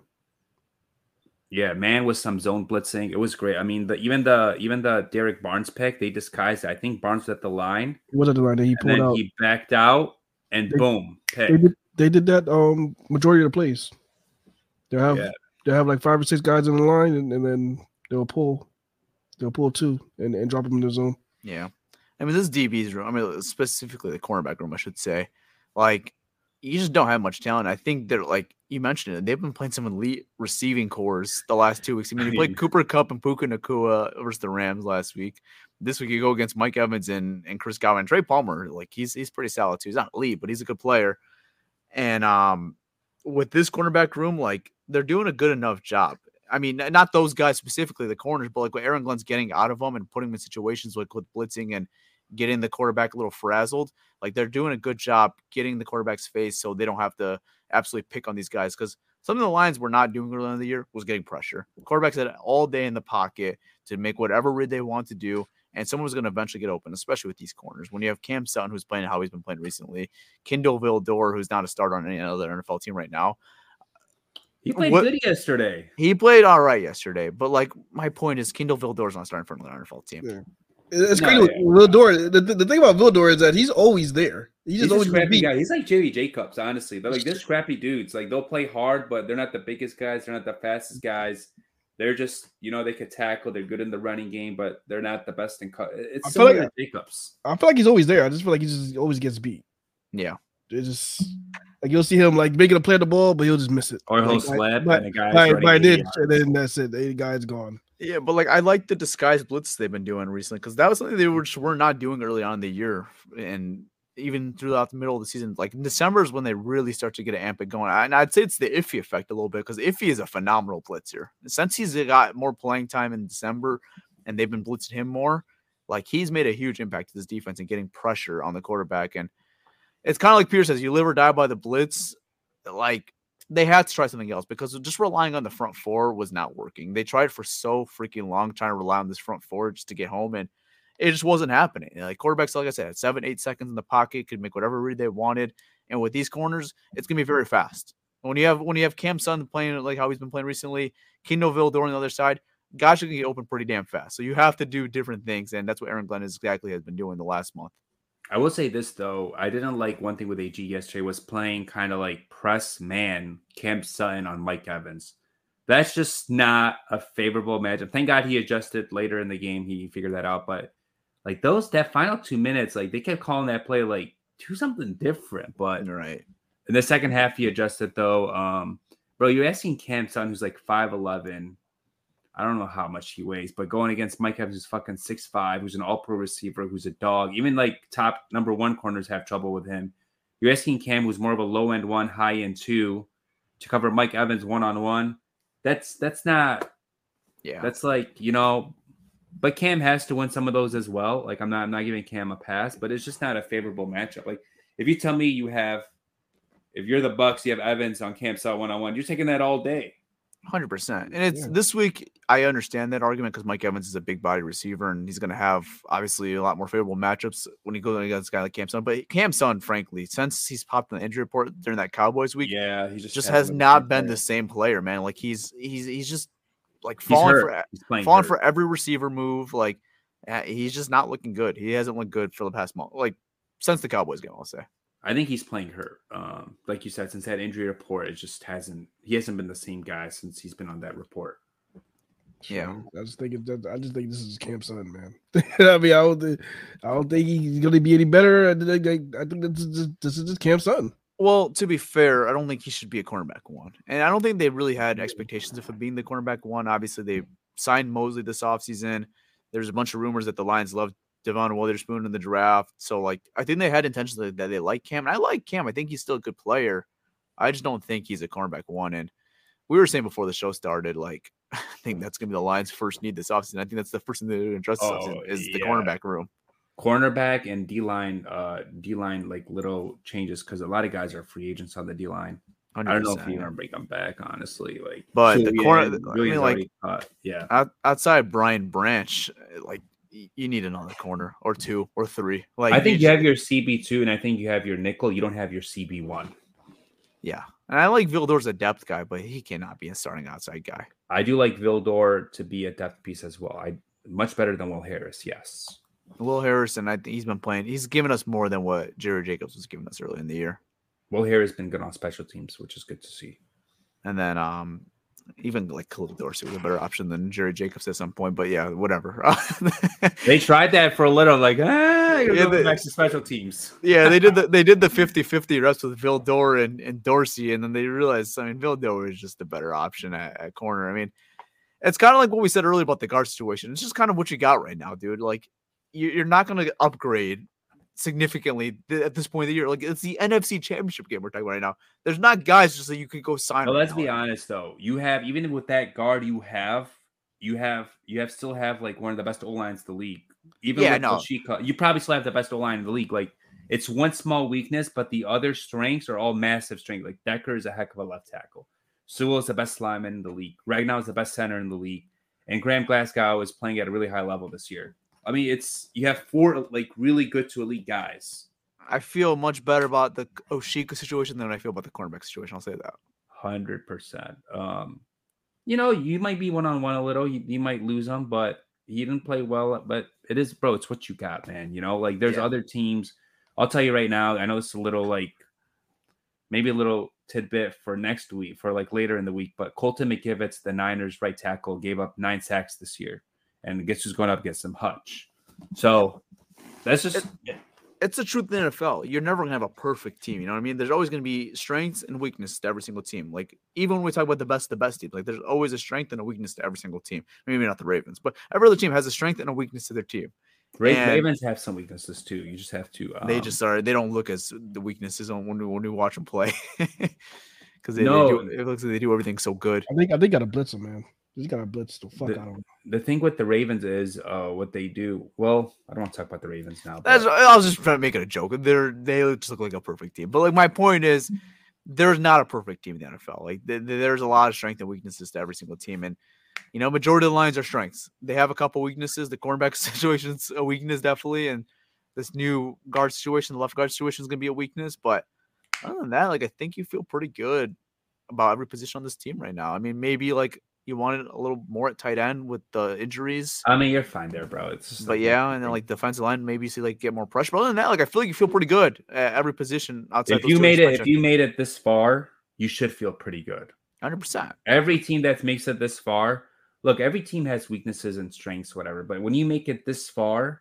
Yeah, man, with some zone blitzing, it was great. I mean, the even the even the Derek Barnes pick, they disguised it. I think Barnes was at the line, He was at the line that he and pulled then out. he backed out, and They- boom, pick. They did they did that um majority of the plays. They have Yeah. they have like five or six guys in the line, and, and then they'll pull they'll pull two and, and drop them in the zone. Yeah. I mean, this D B's room, I mean, specifically the cornerback room, I should say, like, you just don't have much talent. I think they're, like, you mentioned it, they've been playing some elite receiving cores the last two weeks. I mean, you I played mean- Cooper Kupp and Puka Nacua versus the Rams last week. This week you go against Mike Evans and, and Chris Godwin. Trey Palmer, like, he's he's pretty solid, too. He's not elite, but he's a good player. And um, with this cornerback room, like, they're doing a good enough job. I mean, not those guys specifically, the corners, but like what Aaron Glenn's getting out of them and putting them in situations like with blitzing and getting the quarterback a little frazzled. Like, they're doing a good job getting the quarterback's face so they don't have to absolutely pick on these guys. Because some of the lines we're not doing early in the year was getting pressure. Quarterbacks had all day in the pocket to make whatever read they want to do, and someone was going to eventually get open, especially with these corners. When you have Cam Sutton, who's playing how he's been playing recently, Kindle Vildor, who's not a starter on any other N F L team right now. He played What- good yesterday. He played all right yesterday, but like my point is, Kindle Vildor's not starting for another N F L team. Yeah. It's No, crazy yeah. with Vildor. The, the, the thing about Vildor is that he's always there. He He's just a always scrappy beat. guy. He's like J V Jacobs, honestly. They're like they're scrappy dudes. Like they'll play hard, but they're not the biggest guys. They're not the fastest guys. They're just, you know, they could tackle. They're good in the running game, but they're not the best in cut. It's I feel similar like- to Jacobs. I feel like he's always there. I just feel like he just always gets beat. Yeah. It just like you'll see him like making a play at the ball, but he'll just miss it. Or he'll Like, slap by, and the guy's by, running by eighty then, yards. and then that's it. The guy's gone. Yeah, but like I like the disguised blitz they've been doing recently because that was something they were just were not doing early on in the year, and even throughout the middle of the season. Like in December is when they really start to get an amp it going. And I'd say it's the Iffy effect a little bit because Iffy is a phenomenal blitzer. Since he's got more playing time in December, and they've been blitzing him more, like he's made a huge impact to this defense and getting pressure on the quarterback. And it's kind of like Pierce says, you live or die by the blitz. Like they had to try something else because just relying on the front four was not working. They tried for so freaking long trying to rely on this front four just to get home, and it just wasn't happening. Like quarterbacks, like I said, had seven, eight seconds in the pocket, could make whatever read they wanted. And with these corners, it's gonna be very fast. When you have when you have Cam Sutton playing like how he's been playing recently, Kindle Vildor on the other side, guys are gonna get open pretty damn fast. So you have to do different things, and that's what Aaron Glenn is exactly has been doing the last month. I will say this though, I didn't like one thing with A G yesterday was playing kind of like press man Cam Sutton on Mike Evans. That's just not a favorable matchup. Thank God he adjusted later in the game. He figured that out. But like those that final two minutes, like they kept calling that play like do something different. But Right. in the second half, he adjusted though. Um, bro, you're asking Cam Sutton, who's like five eleven. I don't know how much he weighs, but going against Mike Evans, who's fucking six five, who's an all-pro receiver, who's a dog. Even like top number one corners have trouble with him. You're asking Cam, who's more of a low-end one, high-end two, to cover Mike Evans one-on-one. That's that's not Yeah. That's like, you know, but Cam has to win some of those as well. Like I'm not I'm not giving Cam a pass, but it's just not a favorable matchup. Like if you tell me you have if you're the Bucks, you have Evans on Cam Sutton one-on-one, you're taking that all day. one hundred percent. And it's Yeah. this week, I understand that argument because Mike Evans is a big body receiver and he's going to have obviously a lot more favorable matchups when he goes against a guy like Cam Sutton. But Cam Sutton, frankly, since he's popped in the injury report during that Cowboys week, Yeah, he just, just hasn't has been not the been same the same player, man. Like he's he's he's just like player. He's falling hurt. for He's playing falling hurt. for every receiver move. Like uh, he's just not looking good. He hasn't looked good for the past month, like since the Cowboys game, I'll say. I think he's playing hurt. Um, like you said, since that injury report, it just hasn't. He hasn't been the same guy since he's been on that report. Yeah. I just think it, that I just think this is Cam Sutton, man. I mean, I don't, think, I don't think he's going to be any better. I think, I think this is just, this is just Cam Sutton. Well, to be fair, I don't think he should be a cornerback one. And I don't think they really had expectations of him being the cornerback one. Obviously, they signed Mosley this offseason. There's a bunch of rumors that the Lions love Devon Witherspoon in the draft. So, like, I think they had intentions that they like Cam. And I like Cam. I think he's still a good player. I just don't think he's a cornerback one. And we were saying before the show started, like, I think that's going to be the Lions' first need this offseason. I think that's the first thing they're going to address this Oh, offseason is the yeah. cornerback room. Cornerback and D line, uh, D line like little changes because a lot of guys are free agents on the D line. I don't know if you're gonna bring them back, honestly. Like, But the Julian- corner, I Julian's mean, like, already cut. yeah, out, outside Brian Branch, like, y- you need another corner or two or three. Like, I think you just- have your C B two, and I think you have your nickel. You don't have your C B one. Yeah. And I like Vildor's a depth guy, but he cannot be a starting outside guy. I do like Vildor to be a depth piece as well. I much better than Will Harris. Yes. Will Harrison, I think he's been playing. He's given us more than what Jerry Jacobs was giving us early in the year. Will Harris has been good on special teams, which is good to see. And then um, even like Khalil Dorsey was a better option than Jerry Jacobs at some point. But yeah, whatever. They tried that for a little, like, ah, you're Yeah, going they- back to special teams. yeah, they did the they did the fifty-fifty reps with Vildor and, and Dorsey, and then they realized, I mean, Vildor is just a better option at, at corner. I mean, it's kind of like what we said earlier about the guard situation. It's just kind of what you got right now, dude. Like, you- you're not going to upgrade significantly th- at this point of the year. Like, it's the N F C Championship game we're talking about right now. There's not guys just that you could go sign. Well, right let's now. be honest though. You have even with that guard you have, you have you have still have like one of the best O lines in the league. Even Yeah, with no. Oshika, you probably still have the best O line in the league. Like it's one small weakness, but the other strengths are all massive strength. Like Decker is a heck of a left tackle. Sewell is the best lineman in the league. Ragnow is the best center in the league, and Graham Glasgow is playing at a really high level this year. I mean, it's you have four like really good to elite guys. I feel much better about the Oshika situation than I feel about the cornerback situation. I'll say that. Hundred percent. Um, you know, you might be one on one a little. You, you might lose him, but he didn't play well. But it is, bro. It's what you got, man. You know, like there's Yeah. other teams. I'll tell you right now. I know it's a little like maybe a little tidbit for next week, for like later in the week. But Colton McKivitz, the Niners right tackle, gave up nine sacks this year, and guess who's going up against him? Hutch. So that's just. It's the truth in the N F L. You're never gonna have a perfect team. You know what I mean? There's always gonna be strengths and weaknesses to every single team. Like even when we talk about the best, of the best teams, like there's always a strength and a weakness to every single team. Maybe not the Ravens, but every other team has a strength and a weakness to their team. Ra- And- Ravens have some weaknesses too. You just have to. Um, They just are. They don't look as the weaknesses on when we when we watch them play, because they, No. they do, it looks like they do everything so good. I think I think got to blitz him, man. He's got to blitz the fuck The- out of him. the thing with the Ravens is uh, what they do. Well, I don't want to talk about the Ravens now. That's, But I was just trying to make it a joke. They're they just look like a perfect team. But like my point is, there's not a perfect team in the N F L. Like th- th- there's a lot of strength and weaknesses to every single team, and you know, majority of the lines are strengths. They have a couple weaknesses. The cornerback situation's a weakness definitely, and this new guard situation, the left guard situation, is going to be a weakness. But other than that, like I think you feel pretty good about every position on this team right now. I mean, maybe like you wanted a little more at tight end with the injuries. I mean, you're fine there, bro. It's just But like- yeah, and then like defensive line, maybe you see like get more pressure. But other than that, like I feel like you feel pretty good at every position outside. if those you two made it, if mentioned. you made it this far, you should feel pretty good. one hundred percent. Every team that makes it this far, look, every team has weaknesses and strengths, whatever. But when you make it this far,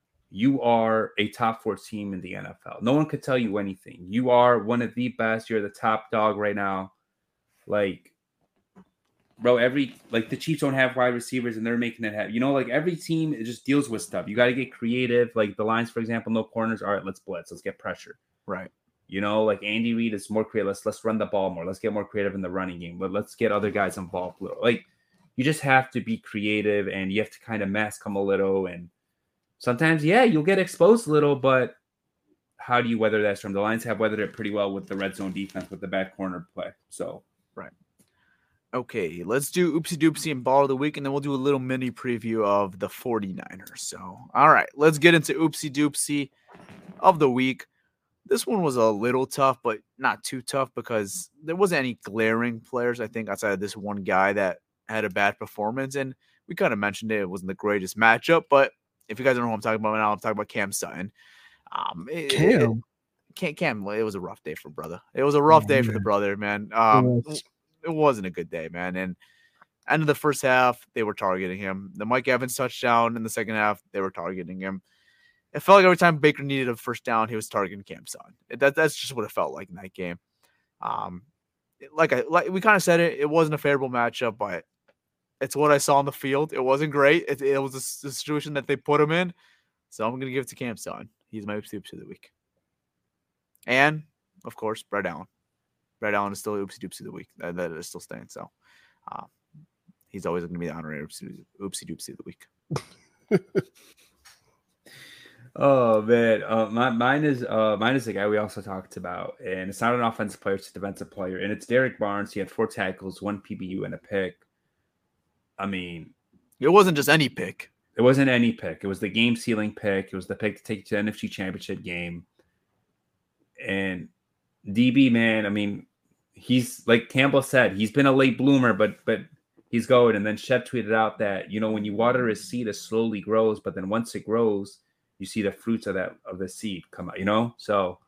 you are a top four team in the N F L. No one could tell you anything. You are one of the best. You're the top dog right now. Like, bro, every like the Chiefs don't have wide receivers and they're making it happen. You know, like every team it just deals with stuff. You got to get creative. Like the Lions, for example, no corners. All right, let's blitz. Let's get pressure. Right. You know, like Andy Reid is more creative. Let's let's run the ball more. Let's get more creative in the running game. But let's get other guys involved a little. Like you just have to be creative and you have to kind of mask them a little. And sometimes, yeah, you'll get exposed a little, but how do you weather that storm? The Lions have weathered it pretty well with the red zone defense with the back corner play. So right. Okay, let's do Oopsie Doopsie and Ball of the Week, and then we'll do a little mini preview of the 49ers. So, all right, let's get into Oopsie Doopsie of the Week. This one was a little tough, but not too tough because there wasn't any glaring players, I think, outside of this one guy that had a bad performance. And we kind of mentioned it. It wasn't the greatest matchup, but if you guys don't know who I'm talking about now, I'm talking about Cam Sutton. Um, it, Cam? It, Cam, Cam, it was a rough day for brother. It was a rough oh, day man. for the brother, man. Um, Yes. It wasn't a good day, man. And end of the first half, they were targeting him. The Mike Evans touchdown in the second half, they were targeting him. It felt like every time Baker needed a first down, he was targeting Cam Sutton. That, that's just what it felt like in that game. Um, like I like we kind of said it, it wasn't a favorable matchup, but it's what I saw on the field. It wasn't great. It, it was a, a situation that they put him in. So I'm going to give it to Cam Sutton. He's my Oopsie Doopsie of the week. And, of course, Brett Allen. Brett Allen is still Oopsie Doopsie of the week. That, that is still staying. So uh, he's always going to be the honorary Oopsie, Oopsie Doopsie of the week. Oh man, uh, my, mine is uh, mine is the guy we also talked about, and it's not an offensive player; it's a defensive player, and it's Derek Barnes. He had four tackles, one P B U, and a pick. I mean, it wasn't just any pick. It wasn't any pick. It was the game-sealing pick. It was the pick to take to the N F C Championship game. And D B, man, I mean, he's like Campbell said, he's been a late bloomer, but but he's going. And then Shep tweeted out that, you know, when you water a seed, it slowly grows, but then once it grows, you see the fruits of that of the seed come out, you know? So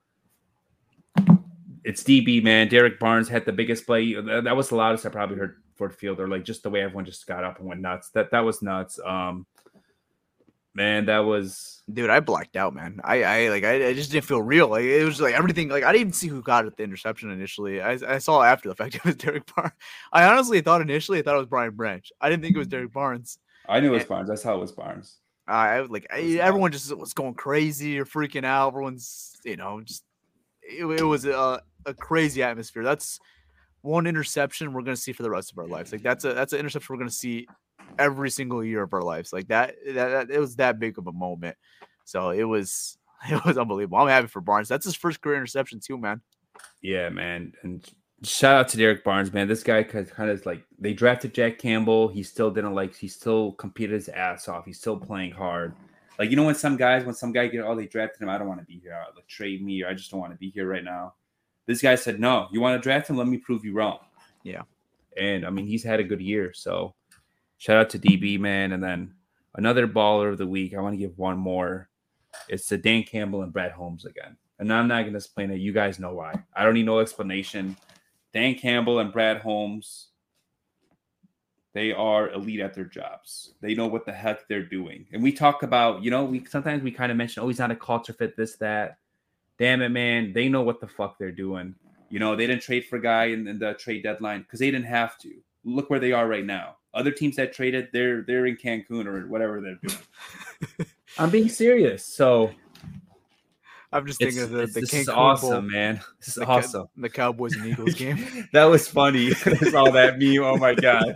it's D B, man. Derek Barnes had the biggest play. That was the loudest I probably heard Ford Field, or like just the way everyone just got up and went nuts. That that was nuts. Um, man, that was dude. I blacked out, man. I I like I, I just didn't feel real. Like it was like everything. Like I didn't even see who got it the interception initially. I I saw after the fact it was Derek Barnes. I honestly thought initially I thought it was Brian Branch. I didn't think it was Derek Barnes. I knew it was and, Barnes. I saw it was Barnes. I like I, everyone just was going crazy or freaking out. Everyone's, you know, just it, it was a, a crazy atmosphere. That's one interception we're gonna see for the rest of our lives. Like that's a that's an interception we're gonna see every single year of our lives. Like that, that, that it was that big of a moment. So it was it was unbelievable. I'm happy for Barnes. That's his first career interception too, man. Yeah, man. And shout out to Derek Barnes, man. This guy kind of like they drafted Jack Campbell. He still didn't like. He still competed his ass off. He's still playing hard. Like, you know, when some guys, when some guy get, oh, they drafted him. I don't want to be here. Like, trade me, or I just don't want to be here right now. This guy said, no, you want to draft him? Let me prove you wrong. Yeah. And I mean, he's had a good year. So shout out to D B, man. And then another baller of the week. I want to give one more. It's to Dan Campbell and Brad Holmes again. And I'm not going to explain it. You guys know why. I don't need no explanation. Dan Campbell and Brad Holmes, they are elite at their jobs. They know what the heck they're doing. And we talk about, you know, we sometimes we kind of mention, oh, he's not a culture fit, this, that. Damn it, man. They know what the fuck they're doing. You know, they didn't trade for a guy in, in the trade deadline because they didn't have to. Look where they are right now. Other teams that traded, they're they're in Cancun or whatever they're doing. I'm being serious. So I'm just thinking of the, the this Cancun is awesome, Bowl. man. This is the, awesome. The Cowboys and Eagles game. That was funny. I saw that meme. Oh my gosh.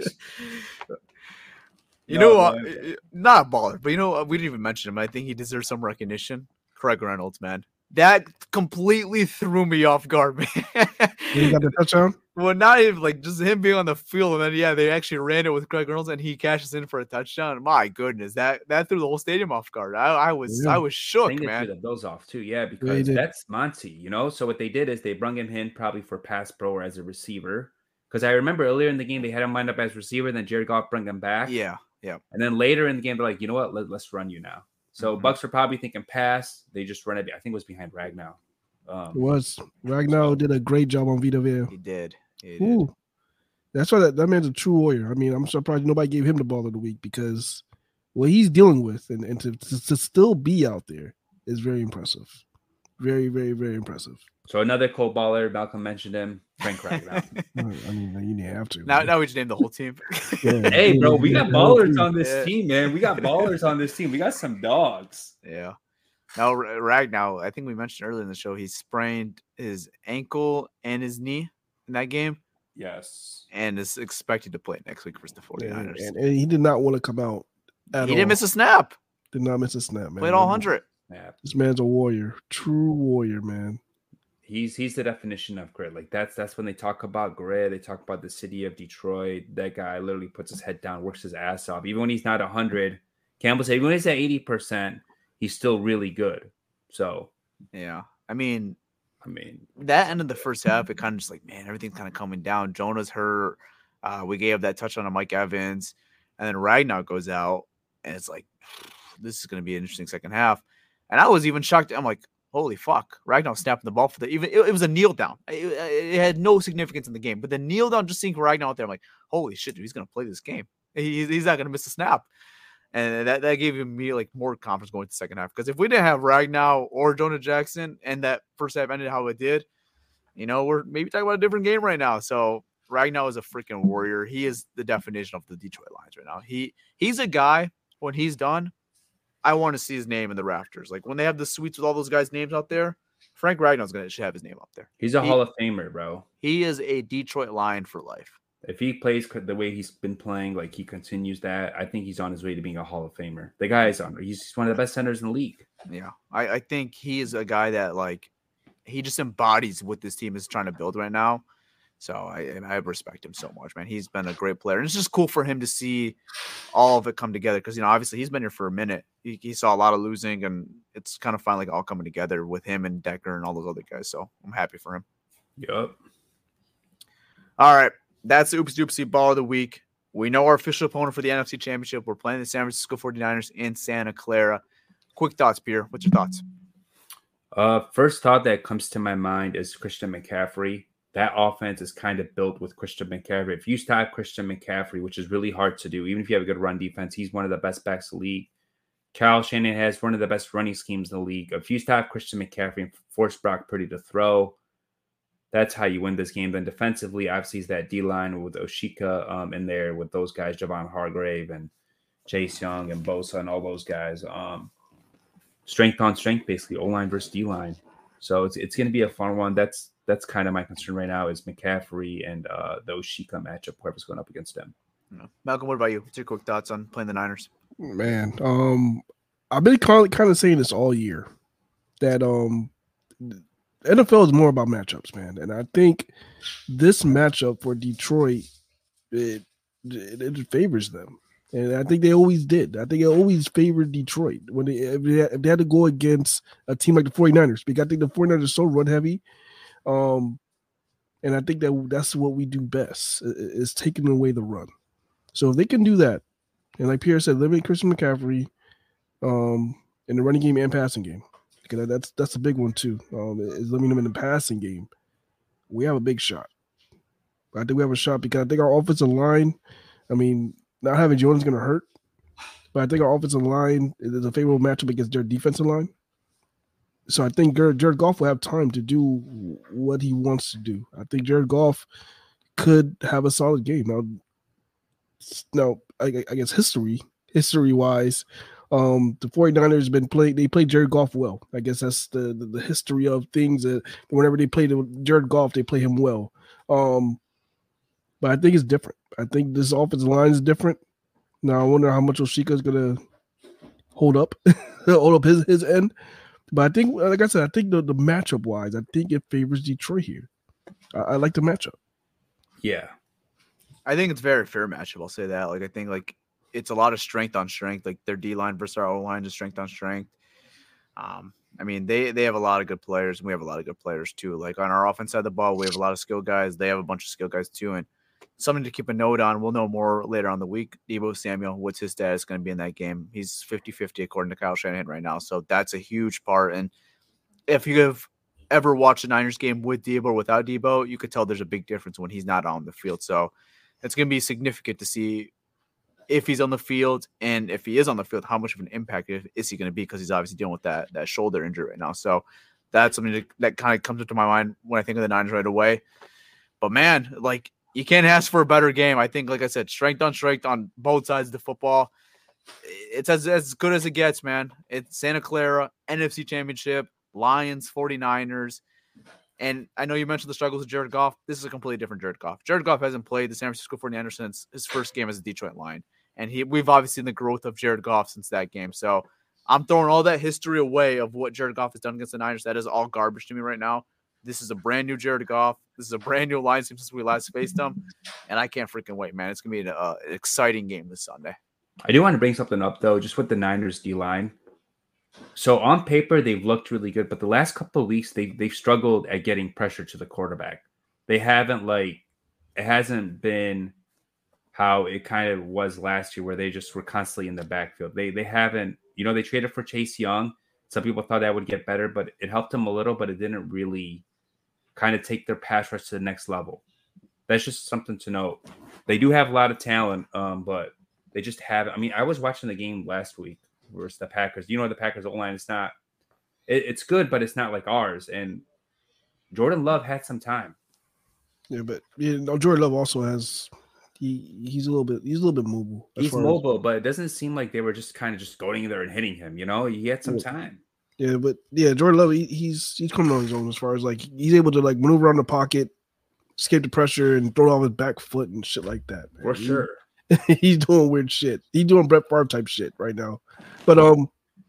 You no, know what? Uh, not a baller, but you know we didn't even mention him. I think he deserves some recognition. Craig Reynolds, man. That completely threw me off guard, man. You got the touchdown? Well, not even like just him being on the field, and then yeah, they actually ran it with Craig Reynolds, and he cashes in for a touchdown. My goodness, that that threw the whole stadium off guard. I, I was yeah. I was shook, I think man. They threw the Bills off too, yeah, because yeah, that's Monty, you know. So what they did is they brung him in probably for pass pro or as a receiver, because I remember earlier in the game they had him lined up as receiver, then Jared Goff brought him back. Yeah, yeah. And then later in the game they're like, you know what, Let, let's run you now. So mm-hmm. Bucks were probably thinking pass. They just run it. I think it was behind Ragnow. Um, it was. Ragnow so, did a great job on Vita Vea. He did. He Ooh. did. That's why that, that man's a true warrior. I mean, I'm surprised nobody gave him the ball of the week because what he's dealing with and, and to, to, to still be out there is very impressive. Very, very, very impressive. So another cold baller, Malcolm mentioned him, Frank Ragnow. I mean, you didn't have to. Now, man. now we just named the whole team. Yeah, Hey, yeah, bro, we yeah, got the whole ballers team. on this Yeah. team, man. We got ballers on this team. We got some dogs. Yeah. Now, Ragnow, I think we mentioned earlier in the show, he sprained his ankle and his knee in that game Yes. and is expected to play next week versus the Yeah, 49ers. and, and he did not want to come out. At he all. didn't miss a snap. Did not miss a snap, man. Played all one hundred. Yeah. This man's a warrior, true warrior, man. He's he's the definition of grit. Like that's that's when they talk about grit. They talk about the city of Detroit. That guy literally puts his head down, works his ass off. Even when he's not a hundred, Campbell said even when he's at eighty percent, he's still really good. So Yeah. I mean, I mean, that end of the first half, it kind of just like, man, everything's kind of coming down. Jonah's hurt. Uh, we gave that touchdown to Mike Evans. And then Ragnow goes out. And it's like, this is going to be an interesting second half. And I was even shocked. I'm like, holy fuck. Ragnow snapping the ball for the even. It, it was a kneel down. It, it had no significance in the game. But the kneel down, just seeing Ragnow out there, I'm like, holy shit, dude, he's going to play this game. He, he's not going to miss a snap. And that, that gave me like more confidence going to the second half. Because if we didn't have Ragnow or Jonah Jackson and that first half ended how it did, you know, we're maybe talking about a different game right now. So Ragnow is a freaking warrior. He is the definition of the Detroit Lions right now. He He's a guy, when he's done, I want to see his name in the rafters. Like when they have the suites with all those guys' names out there, Frank Ragnow's going to should have his name up there. he's a He- Hall of Famer, bro. He is a Detroit Lion for life. If he plays the way he's been playing, like he continues that, I think he's on his way to being a Hall of Famer. The guy is on. He's one of the best centers in the league. Yeah, I, I think he is a guy that like he just embodies what this team is trying to build right now. So I and I respect him so much, man. He's been a great player, and it's just cool for him to see all of it come together because you know obviously he's been here for a minute. He, he saw a lot of losing, and it's kind of finally all coming together with him and Decker and all those other guys. So I'm happy for him. Yup. All right, that's the Oops Doopsie Ball of the Week. We know our official opponent for the N F C Championship. We're playing the San Francisco forty-niners in Santa Clara. Quick thoughts, Pierre. What's your thoughts? Uh, first thought that comes to my mind is Christian McCaffrey. That offense is kind of built with Christian McCaffrey. If you stop Christian McCaffrey, which is really hard to do, even if you have a good run defense, he's one of the best backs in the league. Kyle Shanahan has one of the best running schemes in the league. If you stop Christian McCaffrey and force Brock Purdy to throw, that's how you win this game. Then defensively, obviously, is that D-line with Oshika um, in there with those guys, Javon Hargrave and Chase Young and Bosa and all those guys. Um, strength on strength, basically, O-line versus D-line. So it's it's going to be a fun one. That's that's kind of my concern right now is McCaffrey and uh, the Oshika matchup, whoever's going up against them. Yeah. Malcolm, what about you? What's your quick thoughts on playing the Niners? Man, um, I've been kind of, kind of saying this all year that um, N F L is more about matchups, man, and I think this matchup for Detroit it it, it favors them, and I think they always did. I think it always favored Detroit when they if they, had, if they had to go against a team like the forty-niners because I think the forty-niners are so run heavy, um, and I think that that's what we do best is taking away the run. So if they can do that. And like Pierre said, limit Christian McCaffrey um, in the running game and passing game. Because that's that's a big one too. Um, is limiting him in the passing game. We have a big shot. I think we have a shot because I think our offensive line, I mean, not having Jones is going to hurt. But I think our offensive line is a favorable matchup against their defensive line. So I think Jared, Jared Goff will have time to do what he wants to do. I think Jared Goff could have a solid game. Now, now I, I guess history, history-wise, um, the forty-niners been played. They played Jared Goff well. I guess that's the, the, the history of things. That whenever they play Jared Goff, they play him well. Um, but I think it's different. I think this offensive line is different. Now I wonder how much Oshika is gonna hold up, hold up his his end. But I think, like I said, I think the, the matchup wise, I think it favors Detroit here. I, I like the matchup. Yeah. I think it's a very fair matchup. I'll say that. Like I think like it's a lot of strength on strength. Like their D line versus our O line, just strength on strength. Um, I mean they they have a lot of good players, and we have a lot of good players too. Like on our offense side of the ball, we have a lot of skill guys. They have a bunch of skill guys too, and something to keep a note on. We'll know more later on the week. Deebo Samuel, what's his status going to be in that game? He's fifty-fifty according to Kyle Shanahan right now, so that's a huge part. And if you have ever watched a Niners game with Deebo or without Deebo, you could tell there's a big difference when he's not on the field. So it's going to be significant to see if he's on the field, and if he is on the field, how much of an impact is he going to be, because he's obviously dealing with that that shoulder injury right now. So That's something that, that kind of comes into my mind when I think of the Niners right away. But man, like you can't ask for a better game. I think, like I said, strength on strength on both sides of the football. It's as, as good as it gets, man. It's Santa Clara, N F C Championship, Lions, 49ers. And I know you mentioned the struggles of Jared Goff. This is a completely different Jared Goff. Jared Goff hasn't played the San Francisco 49ers since his first game as a Detroit Lion. And he we've obviously seen the growth of Jared Goff since that game. So I'm throwing all that history away of what Jared Goff has done against the Niners. That is all garbage to me right now. This is a brand new Jared Goff. This is a brand new Lions team since we last faced them. And I can't freaking wait, man. It's going to be an, uh, an exciting game this Sunday. I do want to bring something up, though, just with the Niners D-line. So on paper, they've looked really good, but the last couple of weeks, they, they've struggled at getting pressure to the quarterback. They haven't, like, it hasn't been how it kind of was last year where they just were constantly in the backfield. They they haven't, you know, they traded for Chase Young. Some people thought that would get better, but it helped them a little, but it didn't really kind of take their pass rush to the next level. That's just something to note. They do have a lot of talent, um, but they just haven't. I mean, I was watching the game last week versus the Packers. You know, the Packers O-line, it's not, it, it's good, but it's not like ours. And Jordan Love had some time. Yeah, but you know, Jordan Love also has, he he's a little bit, he's a little bit mobile. He's mobile, as, but it doesn't seem like they were just kind of just going there and hitting him, you know? He had some yeah. time. Yeah, but yeah, Jordan Love, he, he's he's coming on his own as far as like he's able to like maneuver around the pocket, escape the pressure, and throw it off his back foot and shit like that. Man. For sure. He, he's doing weird shit. He's doing Brett Favre type shit right now. But um,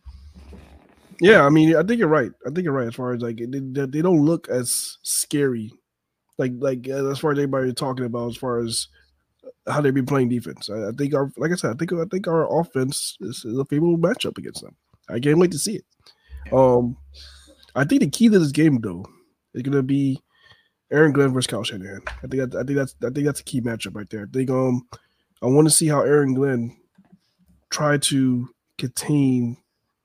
yeah, I mean, I think you're right. I think you're right as far as like they, they don't look as scary, like like uh, as far as everybody talking about as far as how they be playing defense. I, I think our, like I said, I think I think our offense is, is a favorable matchup against them. I can't wait to see it. Um, I think the key to this game though is gonna be Aaron Glenn versus Kyle Shanahan. I think that, I think that's I think that's a key matchup right there. I think um I want to see how Aaron Glenn try to contain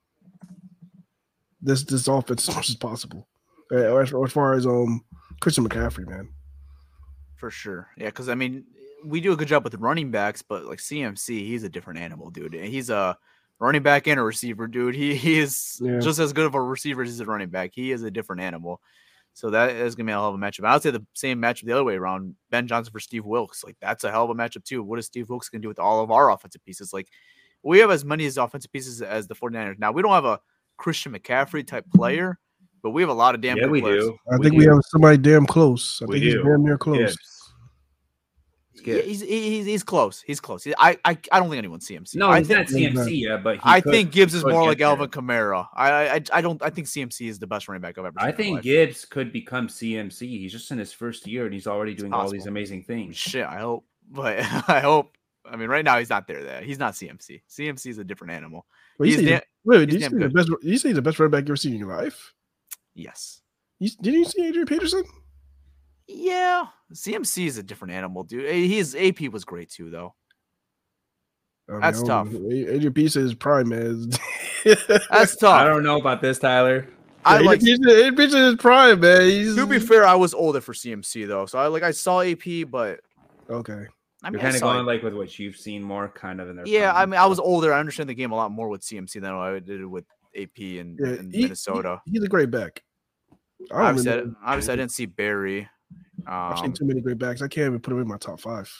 this this offense as much as possible, uh, as, as far as um Christian McCaffrey, man. For sure, yeah, because I mean we do a good job with the running backs, but like C M C, he's a different animal, dude. He's a running back and a receiver, dude. He, he is yeah. just as good of a receiver as he's a running back. He is a different animal. So that is going to be a hell of a matchup. I would say the same matchup the other way around. Ben Johnson for Steve Wilks. Like, that's a hell of a matchup, too. What is Steve Wilks going to do with all of our offensive pieces? Like, we have as many as offensive pieces as the 49ers. Now, we don't have a Christian McCaffrey type player, but we have a lot of damn yeah, good we players. do. I we think do. we have somebody damn close. I we think do. he's damn near close. Gibbs. Yeah, he's, he's he's close. He's close. I I, I don't think anyone's C M C. No, I he's think, not C M C yet, but he I could, think Gibbs is more like there. Alvin Kamara. I, I I don't. I think C M C is the best running back I've ever seen. I think Gibbs could become C M C. He's just in his first year, and he's already doing all these amazing things. Shit, I hope. But I hope. I mean, right now he's not there. There, he's not C M C. C M C is a different animal. Well, you he's say, da- wait, did he's you, say damn the good. best, did you say he's the best running back you ever seen in your life? Yes. You, did you see Adrian Peterson? Yeah, C M C is a different animal, dude. His A P was great too, though. I mean, That's I tough. know. Adrian Peterson is prime, man. That's tough. I don't know about this, Tyler. I Adrian like. Peterson, Adrian Peterson is prime, man. He's, To be fair, I was older for C M C though, so I like I saw A P, but okay. I mean, You're kind I of saw going it. like with what you've seen more, kind of in their. Yeah, I prime. mean, I was older. I understand the game a lot more with C M C than I did with A P in, Yeah, in he- Minnesota. he- he's a great back. I don't Obviously, I, really know. obviously, I didn't see Barry. I've seen Um, too many great backs. I can't even put him in my top five.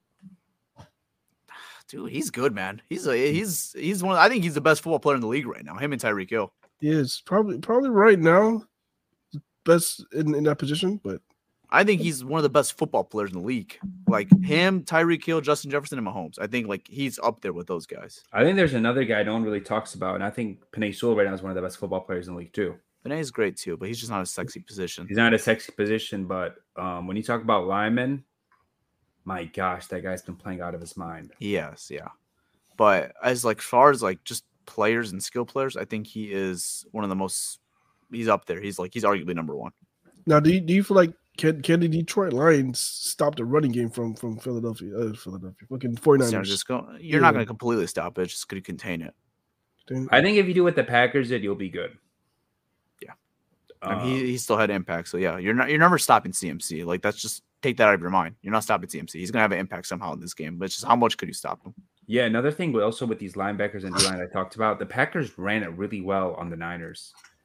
dude, he's good, man. He's a he's he's one. Of, I think he's the best football player in the league right now. Him and Tyreek Hill. He is probably probably right now best in, in that position, but I think he's one of the best football players in the league. Like him, Tyreek Hill, Justin Jefferson, and Mahomes. I think like he's up there with those guys. I think there's another guy no one really talks about, and I think Penei Sewell right now is one of the best football players in the league too. Benay's great too, but he's just not a sexy position. He's not a sexy position, but um, when you talk about linemen, my gosh, that guy's been playing out of his mind. Yes, yeah. But as like far as like just players and skill players, I think he is one of the most. He's up there. He's like he's arguably number one. now do you, do you feel like can can the Detroit Lions stop the running game from from Philadelphia? Uh, Philadelphia, fucking 49ers. San Francisco, you're Yeah. not going to completely stop it. It's just going to contain it. Then- I think if you do what the Packers did, you'll be good. Yeah. Um, I mean, he, he still had impact. So yeah, you're not you're never stopping C M C. Like that's just take that out of your mind. You're not stopping C M C. He's gonna have an impact somehow in this game. But it's just how much could you stop him? yeah, another thing, but also with these linebackers and D-line I talked about, the Packers ran it really well on the Niners.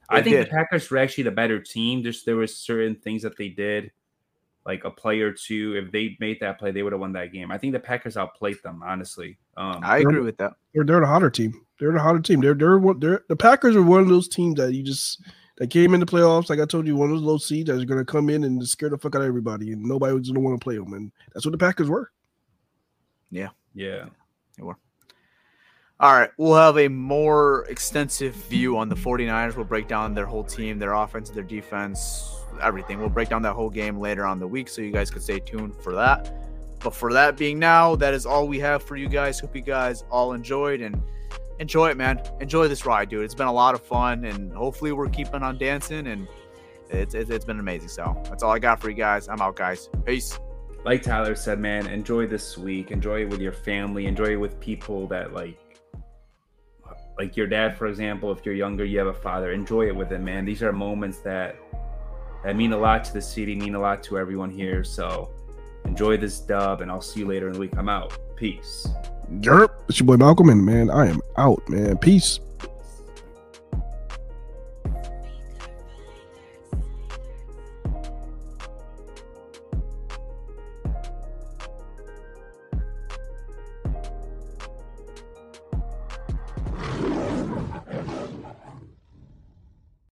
I They think did. the Packers were actually the better team. Just there was certain things that they did, like a play or two. If they made that play, they would have won that game. I think the Packers outplayed them, honestly. Um, I agree with that. They're they're the hotter team. They're the hotter team. They're they're what they're the Packers are one of those teams that you just that came in the playoffs. Like I told you, one of those low seeds that are going to come in and scare the fuck out of everybody, and nobody was going to want to play them. And that's what the Packers were. Yeah. yeah. They were. All right, we'll have a more extensive view on the 49ers. We'll break down their whole team, their offense, their defense, everything. We'll break down that whole game later on in the week, so you guys can stay tuned for that. But for that being now, that is all we have for you guys. Hope you guys all enjoyed and enjoy it, man. Enjoy this ride, dude. It's been a lot of fun, and hopefully we're keeping on dancing, and it's, it's, it's been amazing. So that's all I got for you guys. I'm out, guys. Peace. Like Tyler said, man, enjoy this week. Enjoy it with your family. Enjoy it with people that like, like your dad, for example. If you're younger, you have a father. Enjoy it with him, man. These are moments that that mean a lot to the city, mean a lot to everyone here. So enjoy this dub, and I'll see you later in the week. I'm out. Peace. Yerp. It's your boy Malcolm, and man, I am out, man. Peace.